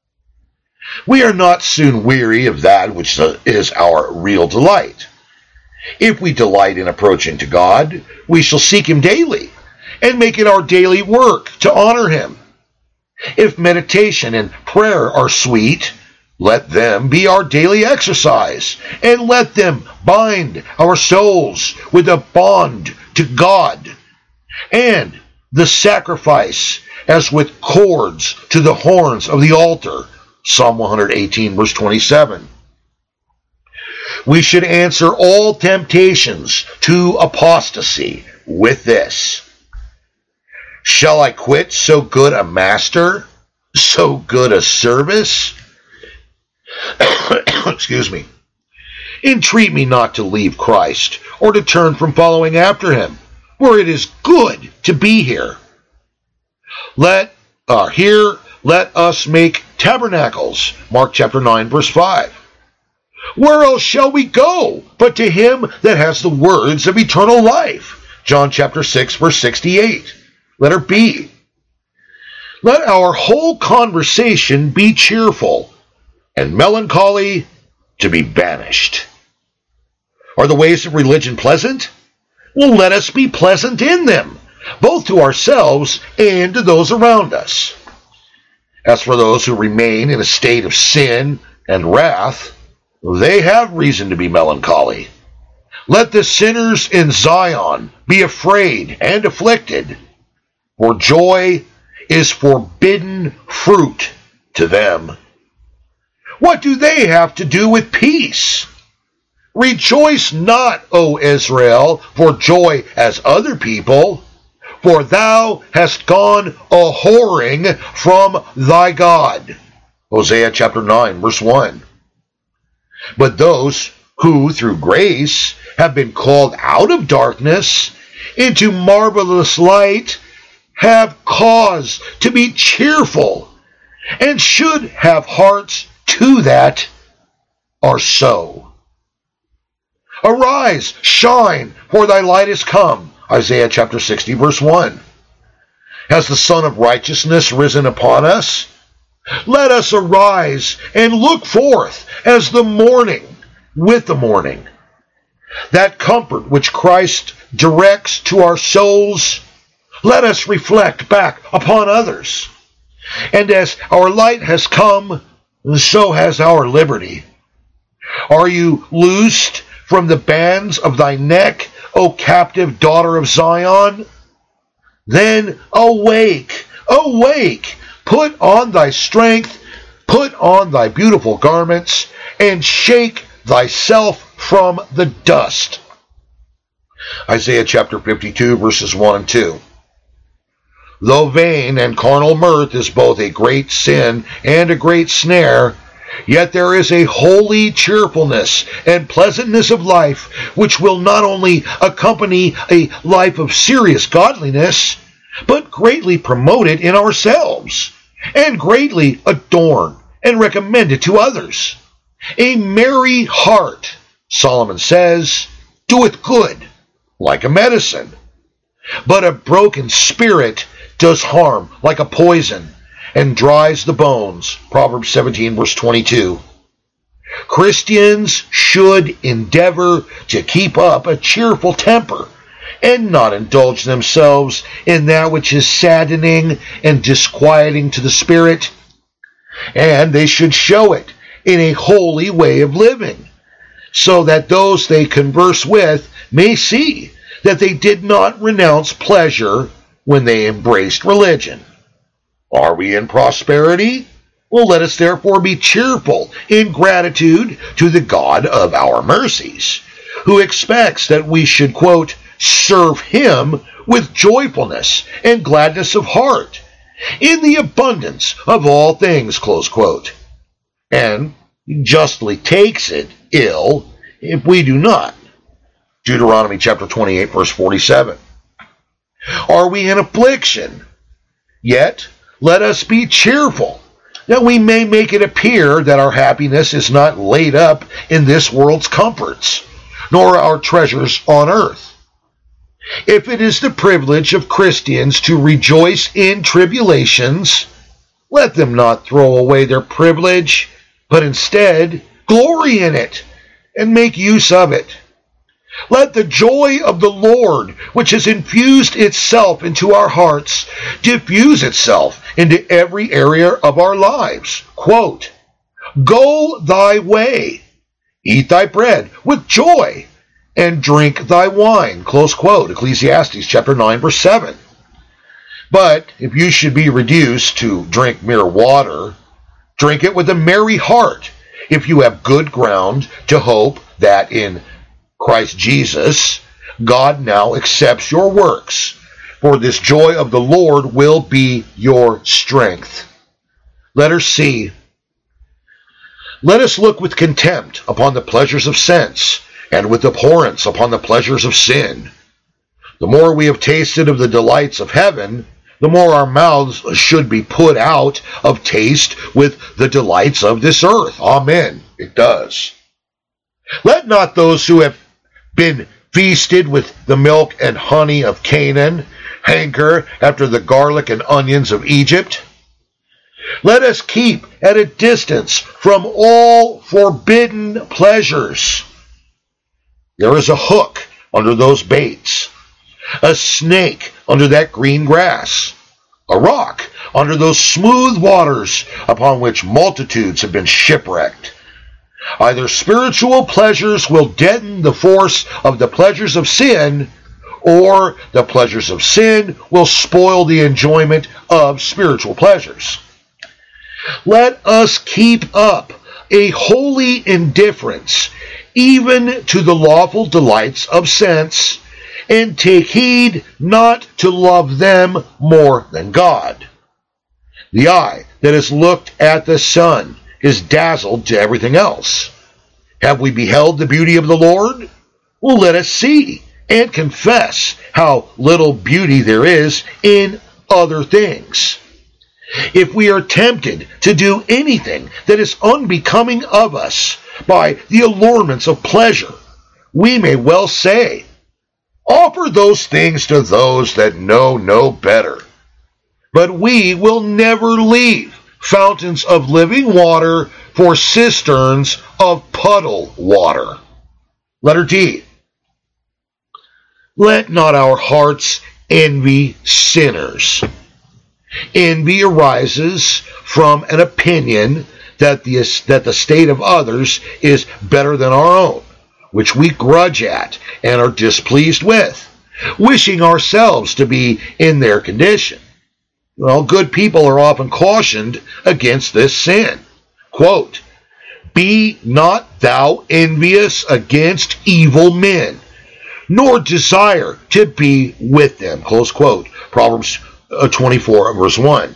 We are not soon weary of that which is our real delight. If we delight in approaching to God, we shall seek him daily and make it our daily work to honor him. If meditation and prayer are sweet, let them be our daily exercise, and let them bind our souls with a bond to God, and the sacrifice as with cords to the horns of the altar. Psalm one eighteen, verse twenty-seven. We should answer all temptations to apostasy with this: shall I quit so good a master, so good a service? Excuse me. Entreat me not to leave Christ, or to turn from following after him, for it is good to be here. Let, uh, here, let us make tabernacles. Mark chapter nine, verse five. Where else shall we go but to him that has the words of eternal life? John chapter six, verse sixty-eight. Letter B. Let our whole conversation be cheerful, and melancholy to be banished. Are the ways of religion pleasant? Well, let us be pleasant in them, both to ourselves and to those around us. As for those who remain in a state of sin and wrath, they have reason to be melancholy. Let the sinners in Zion be afraid and afflicted, for joy is forbidden fruit to them. What do they have to do with peace? Rejoice not, O Israel, for joy as other people, for thou hast gone a-whoring from thy God. Hosea chapter nine, verse one. But those who, through grace, have been called out of darkness into marvelous light have cause to be cheerful, and should have hearts to that are so. Arise, shine, for thy light is come. Isaiah chapter sixty, verse one. Has the Son of Righteousness risen upon us? Let us arise and look forth as the morning with the morning. that comfort which Christ directs to our souls, let us reflect back upon others. And as our light has come, so has our liberty. Are you loosed from the bands of thy neck, O captive daughter of Zion? Then awake, awake, put on thy strength, put on thy beautiful garments, and shake thyself from the dust. Isaiah chapter fifty-two, verses one and two. Though vain and carnal mirth is both a great sin and a great snare, yet there is a holy cheerfulness and pleasantness of life which will not only accompany a life of serious godliness, but greatly promote it in ourselves, and greatly adorn and recommend it to others. A merry heart, Solomon says, doeth good, like a medicine, but a broken spirit does harm like a poison, and dries the bones. Proverbs seventeen, verse twenty-two. Christians should endeavor to keep up a cheerful temper, and not indulge themselves in that which is saddening and disquieting to the spirit. And they should show it in a holy way of living, so that those they converse with may see that they did not renounce pleasure when they embraced religion. Are we in prosperity? Well, let us therefore be cheerful in gratitude to the God of our mercies, who expects that we should, quote, serve him with joyfulness and gladness of heart, in the abundance of all things, close quote, and justly takes it ill if we do not. Deuteronomy chapter twenty-eight, verse forty-seven. Are we in affliction? Yet let us be cheerful, that we may make it appear that our happiness is not laid up in this world's comforts, nor our treasures on earth. If it is the privilege of Christians to rejoice in tribulations, let them not throw away their privilege, but instead glory in it and make use of it. Let the joy of the Lord, which has infused itself into our hearts, diffuse itself into every area of our lives. Quote, go thy way, eat thy bread with joy, and drink thy wine. Close quote, Ecclesiastes chapter nine, verse seven. But if you should be reduced to drink mere water, drink it with a merry heart, if you have good ground to hope that in Christ Jesus, God now accepts your works, for this joy of the Lord will be your strength. Letter C. Let us look with contempt upon the pleasures of sense, and with abhorrence upon the pleasures of sin. The more we have tasted of the delights of heaven, the more our mouths should be put out of taste with the delights of this earth. Amen. It does. Let not those who have been feasted with the milk and honey of Canaan hanker after the garlic and onions of Egypt. Let us keep at a distance from all forbidden pleasures. There is a hook under those baits, a snake under that green grass, a rock under those smooth waters upon which multitudes have been shipwrecked. Either spiritual pleasures will deaden the force of the pleasures of sin, or the pleasures of sin will spoil the enjoyment of spiritual pleasures. Let us keep up a holy indifference even to the lawful delights of sense, and take heed not to love them more than God. The eye that has looked at the sun is dazzled to everything else. Have we beheld the beauty of the Lord? Well, let us see and confess how little beauty there is in other things. If we are tempted to do anything that is unbecoming of us by the allurements of pleasure, we may well say, offer those things to those that know no better. But we will never leave fountains of living water for cisterns of puddle water. Letter D. Let not our hearts envy sinners. Envy arises from an opinion that the, that the state of others is better than our own, which we grudge at and are displeased with, wishing ourselves to be in their condition. Well, good people are often cautioned against this sin. Quote, "Be not thou envious against evil men, nor desire to be with them." Close quote. Proverbs twenty-four, verse one.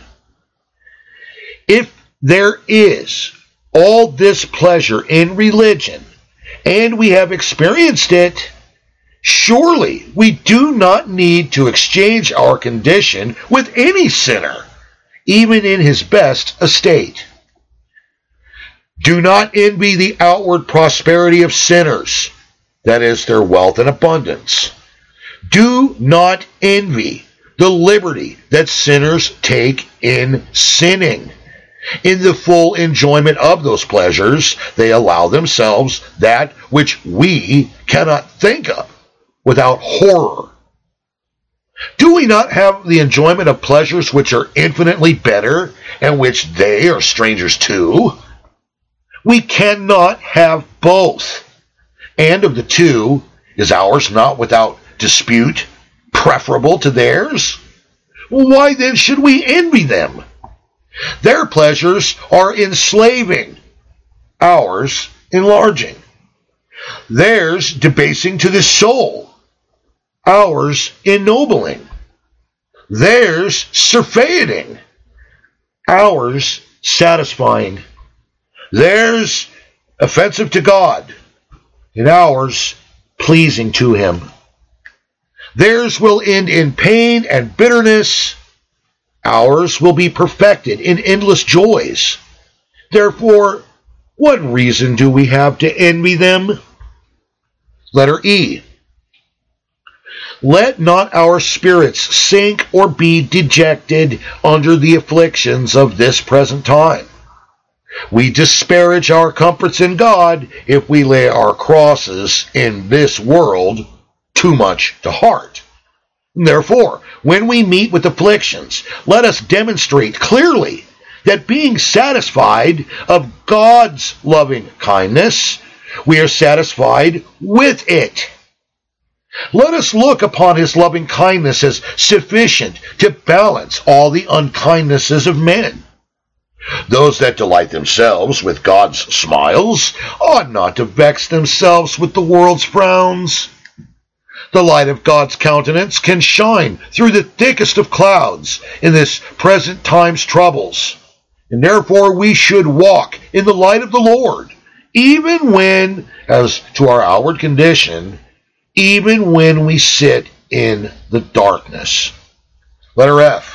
If there is all this pleasure in religion, and we have experienced it, surely we do not need to exchange our condition with any sinner, even in his best estate. Do not envy the outward prosperity of sinners, that is, their wealth and abundance. Do not envy the liberty that sinners take in sinning. In the full enjoyment of those pleasures, they allow themselves that which we cannot think of without horror. Do we not have the enjoyment of pleasures which are infinitely better and which they are strangers to? We cannot have both. And of the two, is ours not without dispute preferable to theirs? Why then should we envy them? Their pleasures are enslaving, ours enlarging. Theirs debasing to the soul, ours ennobling. Theirs surfeiting, ours satisfying. Theirs offensive to God, and ours pleasing to him. Theirs will end in pain and bitterness, ours will be perfected in endless joys. Therefore, what reason do we have to envy them? Letter E. Let not our spirits sink or be dejected under the afflictions of this present time. We disparage our comforts in God if we lay our crosses in this world too much to heart. Therefore, when we meet with afflictions, let us demonstrate clearly that being satisfied of God's loving kindness, we are satisfied with it. Let us look upon his loving kindness as sufficient to balance all the unkindnesses of men. Those that delight themselves with God's smiles ought not to vex themselves with the world's frowns. The light of God's countenance can shine through the thickest of clouds in this present time's troubles, and therefore we should walk in the light of the Lord, even when, as to our outward condition, even when we sit in the darkness. Letter F.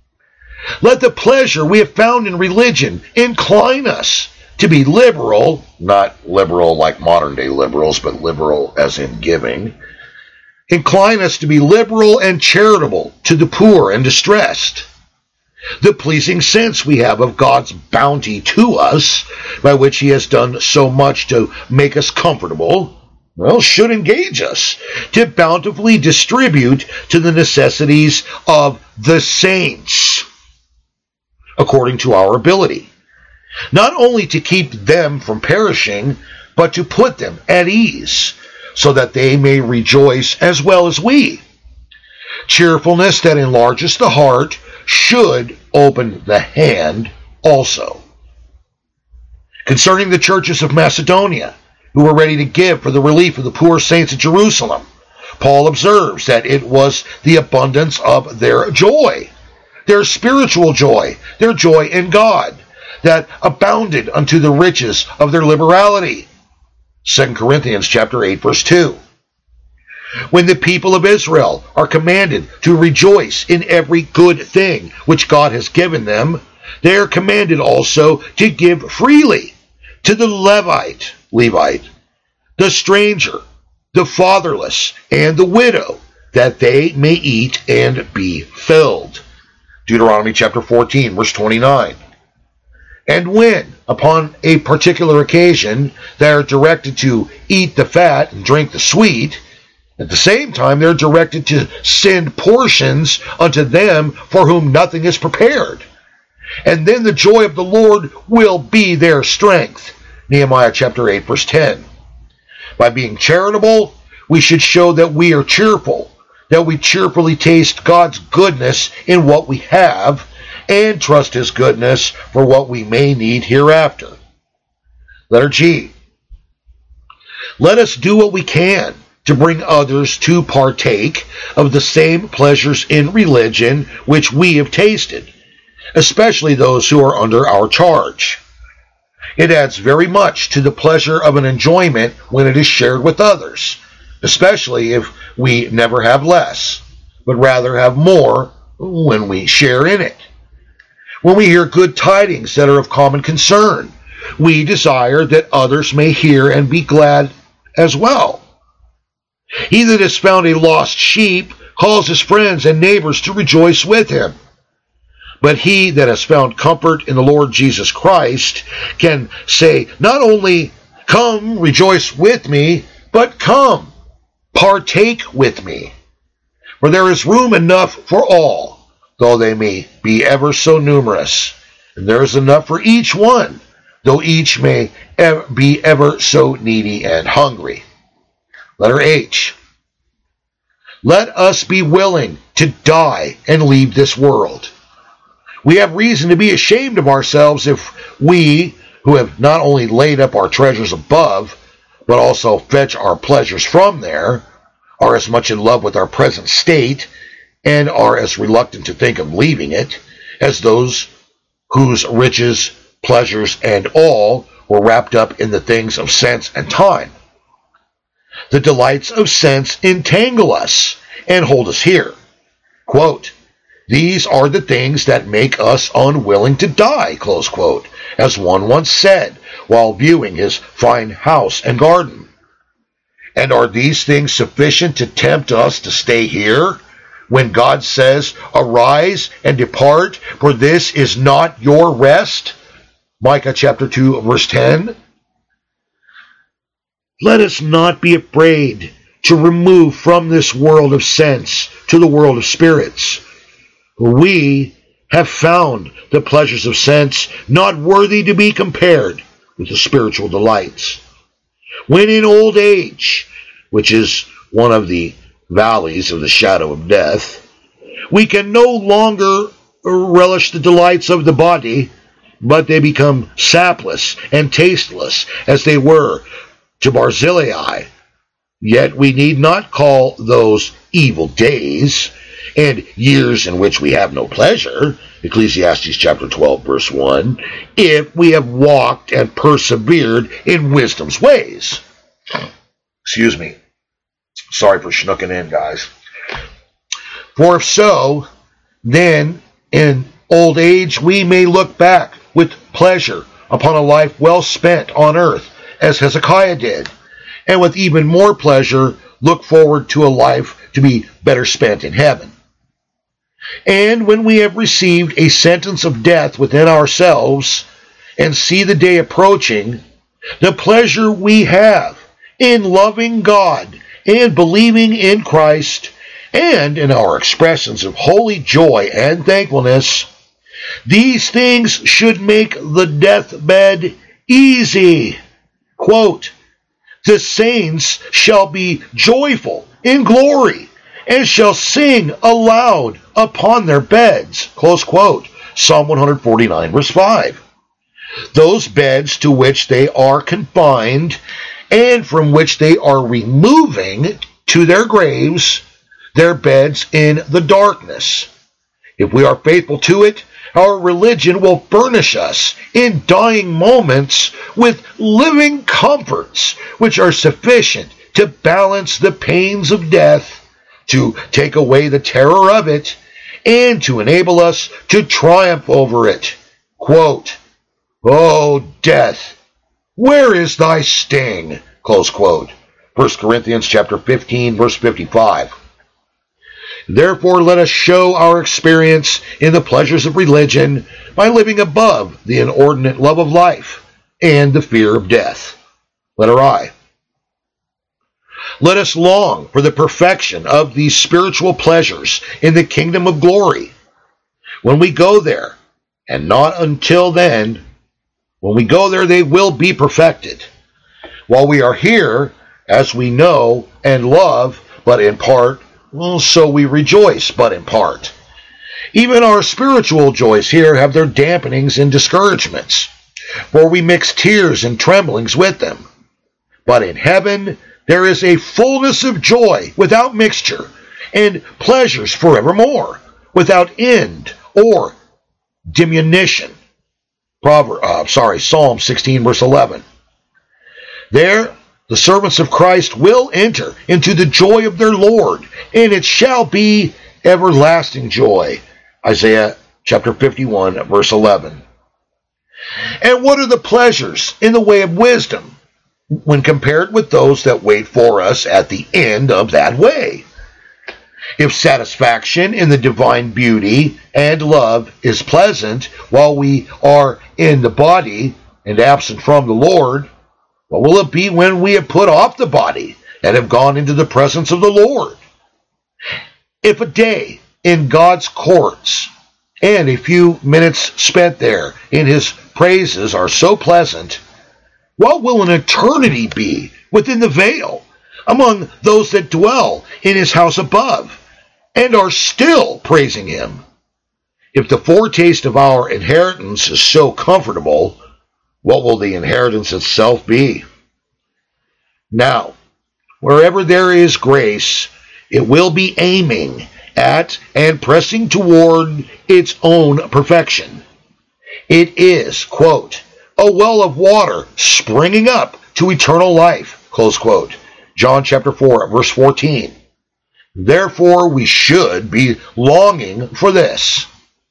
Let the pleasure we have found in religion incline us to be liberal, not liberal like modern day liberals, but liberal as in giving. Incline us to be liberal and charitable to the poor and distressed. The pleasing sense we have of God's bounty to us, by which he has done so much to make us comfortable, well, should engage us to bountifully distribute to the necessities of the saints, according to our ability, not only to keep them from perishing, but to put them at ease, so that they may rejoice as well as we. Cheerfulness that enlarges the heart should open the hand also. Concerning the churches of Macedonia, who were ready to give for the relief of the poor saints of Jerusalem, Paul observes that it was the abundance of their joy, their spiritual joy, their joy in God, that abounded unto the riches of their liberality. Second Corinthians chapter eight, verse two. When the people of Israel are commanded to rejoice in every good thing which God has given them, they are commanded also to give freely to the Levite, Levite, the stranger, the fatherless, and the widow, that they may eat and be filled. Deuteronomy chapter fourteen, verse twenty-nine. And when, upon a particular occasion, they are directed to eat the fat and drink the sweet, At the same time, they're directed to send portions unto them for whom nothing is prepared. And then the joy of the Lord will be their strength. Nehemiah chapter eight, verse ten. By being charitable, we should show that we are cheerful, that we cheerfully taste God's goodness in what we have, and trust His goodness for what we may need hereafter. Letter G. Let us do what we can to bring others to partake of the same pleasures in religion which we have tasted, especially those who are under our charge. It adds very much to the pleasure of an enjoyment when it is shared with others, especially if we never have less, but rather have more when we share in it. When we hear good tidings that are of common concern, we desire that others may hear and be glad as well. He that has found a lost sheep calls his friends and neighbors to rejoice with him. But he that has found comfort in the Lord Jesus Christ can say, not only, "Come, rejoice with me," but "Come, partake with me." For there is room enough for all, though they may be ever so numerous. And there is enough for each one, though each may ever be ever so needy and hungry. Letter H. Let us be willing to die and leave this world. We have reason to be ashamed of ourselves if we, who have not only laid up our treasures above, but also fetch our pleasures from there, are as much in love with our present state, and are as reluctant to think of leaving it, as those whose riches, pleasures, and all were wrapped up in the things of sense and time. The delights of sense entangle us and hold us here. Quote, "These are the things that make us unwilling to die," close quote, as one once said while viewing his fine house and garden. And are these things sufficient to tempt us to stay here when God says, "Arise and depart, for this is not your rest"? Micah chapter two, verse ten. Let us not be afraid to remove from this world of sense to the world of spirits. We have found the pleasures of sense not worthy to be compared with the spiritual delights. When in old age, which is one of the valleys of the shadow of death, we can no longer relish the delights of the body, but they become sapless and tasteless as they were to Barzillai. Yet we need not call those evil days and years in which we have no pleasure, Ecclesiastes chapter twelve, verse one, if we have walked and persevered in wisdom's ways. Excuse me. Sorry for schnooking in, guys. For if so, then in old age we may look back with pleasure upon a life well spent on earth, as Hezekiah did, and with even more pleasure look forward to a life to be better spent in heaven. And when we have received a sentence of death within ourselves and see the day approaching, the pleasure we have in loving God and believing in Christ and in our expressions of holy joy and thankfulness, these things should make the deathbed easy. Quote, "The saints shall be joyful in glory and shall sing aloud upon their beds." Close quote. Psalm one forty-nine, verse five. Those beds to which they are confined and from which they are removing to their graves, their beds in the darkness. If we are faithful to it, our religion will furnish us in dying moments with living comforts which are sufficient to balance the pains of death, to take away the terror of it, and to enable us to triumph over it. Quote, "O death, where is thy sting?" Close quote. First Corinthians chapter fifteen, verse fifty-five. Therefore, let us show our experience in the pleasures of religion by living above the inordinate love of life and the fear of death. Letter I. Let us long for the perfection of these spiritual pleasures in the kingdom of glory. When we go there, and not until then, when we go there, they will be perfected. While we are here, as we know and love, but in part, well, so we rejoice, but in part. Even our spiritual joys here have their dampenings and discouragements, for we mix tears and tremblings with them. But in heaven there is a fullness of joy without mixture, and pleasures forevermore, without end or diminution. Proverb, uh, sorry, Psalm sixteen, verse eleven. There the servants of Christ will enter into the joy of their Lord, and it shall be everlasting joy. Isaiah chapter fifty-one, verse eleven. And what are the pleasures in the way of wisdom when compared with those that wait for us at the end of that way? If satisfaction in the divine beauty and love is pleasant while we are in the body and absent from the Lord, what will it be when we have put off the body and have gone into the presence of the Lord? If a day in God's courts and a few minutes spent there in his praises are so pleasant, what will an eternity be within the veil among those that dwell in his house above and are still praising him? If the foretaste of our inheritance is so comfortable, what will the inheritance itself be? Now, wherever there is grace, it will be aiming at and pressing toward its own perfection. It is, quote, a well of water springing up to eternal life, close quote. John chapter four, verse fourteen. Therefore, we should be longing for this.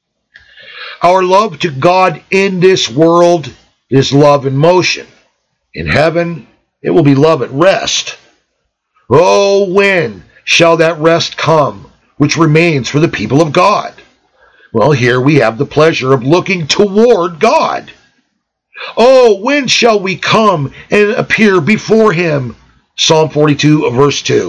Our love to God in this world is love in motion. In heaven, it will be love at rest. Oh, when shall that rest come, which remains for the people of God? Well, here we have the pleasure of looking toward God. Oh, when shall we come and appear before him? Psalm forty-two, verse two.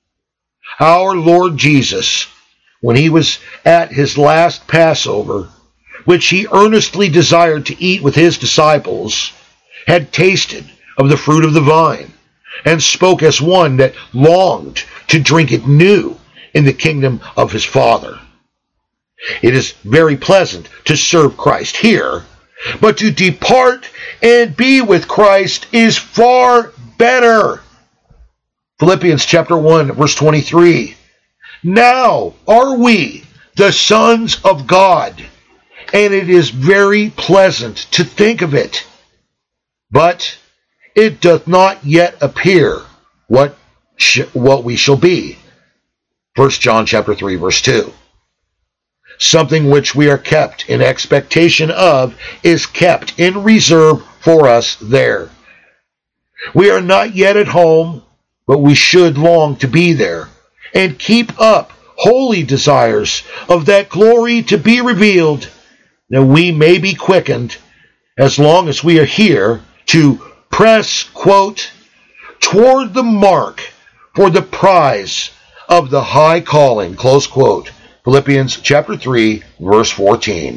Our Lord Jesus, when he was at his last Passover, which he earnestly desired to eat with his disciples, had tasted of the fruit of the vine, and spoke as one that longed to drink it new in the kingdom of his Father. It is very pleasant to serve Christ here, but to depart and be with Christ is far better. Philippians chapter one, verse twenty-three. Now are we the sons of God, and it is very pleasant to think of it. But it doth not yet appear what sh- what we shall be. First John chapter three, verse two. Something which we are kept in expectation of is kept in reserve for us there. We are not yet at home, but we should long to be there, and keep up holy desires of that glory to be revealed, that we may be quickened, as long as we are here, to press, quote, toward the mark for the prize of the high calling, close quote. Philippians chapter three, verse fourteen.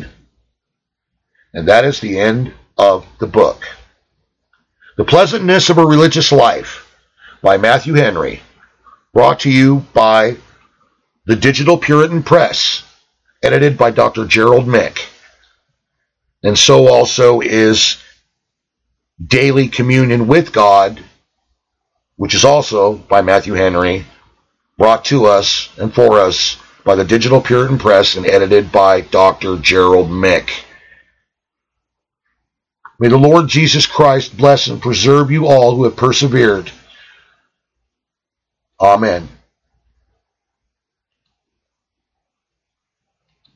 And that is the end of the book. The Pleasantness of a Religious Life by Matthew Henry, brought to you by the Digital Puritan Press, edited by Doctor Gerald Mick. And so also is Daily Communion with God, which is also by Matthew Henry, brought to us and for us by the Digital Puritan Press and edited by Doctor Gerald Mick. May the Lord Jesus Christ bless and preserve you all who have persevered. Amen.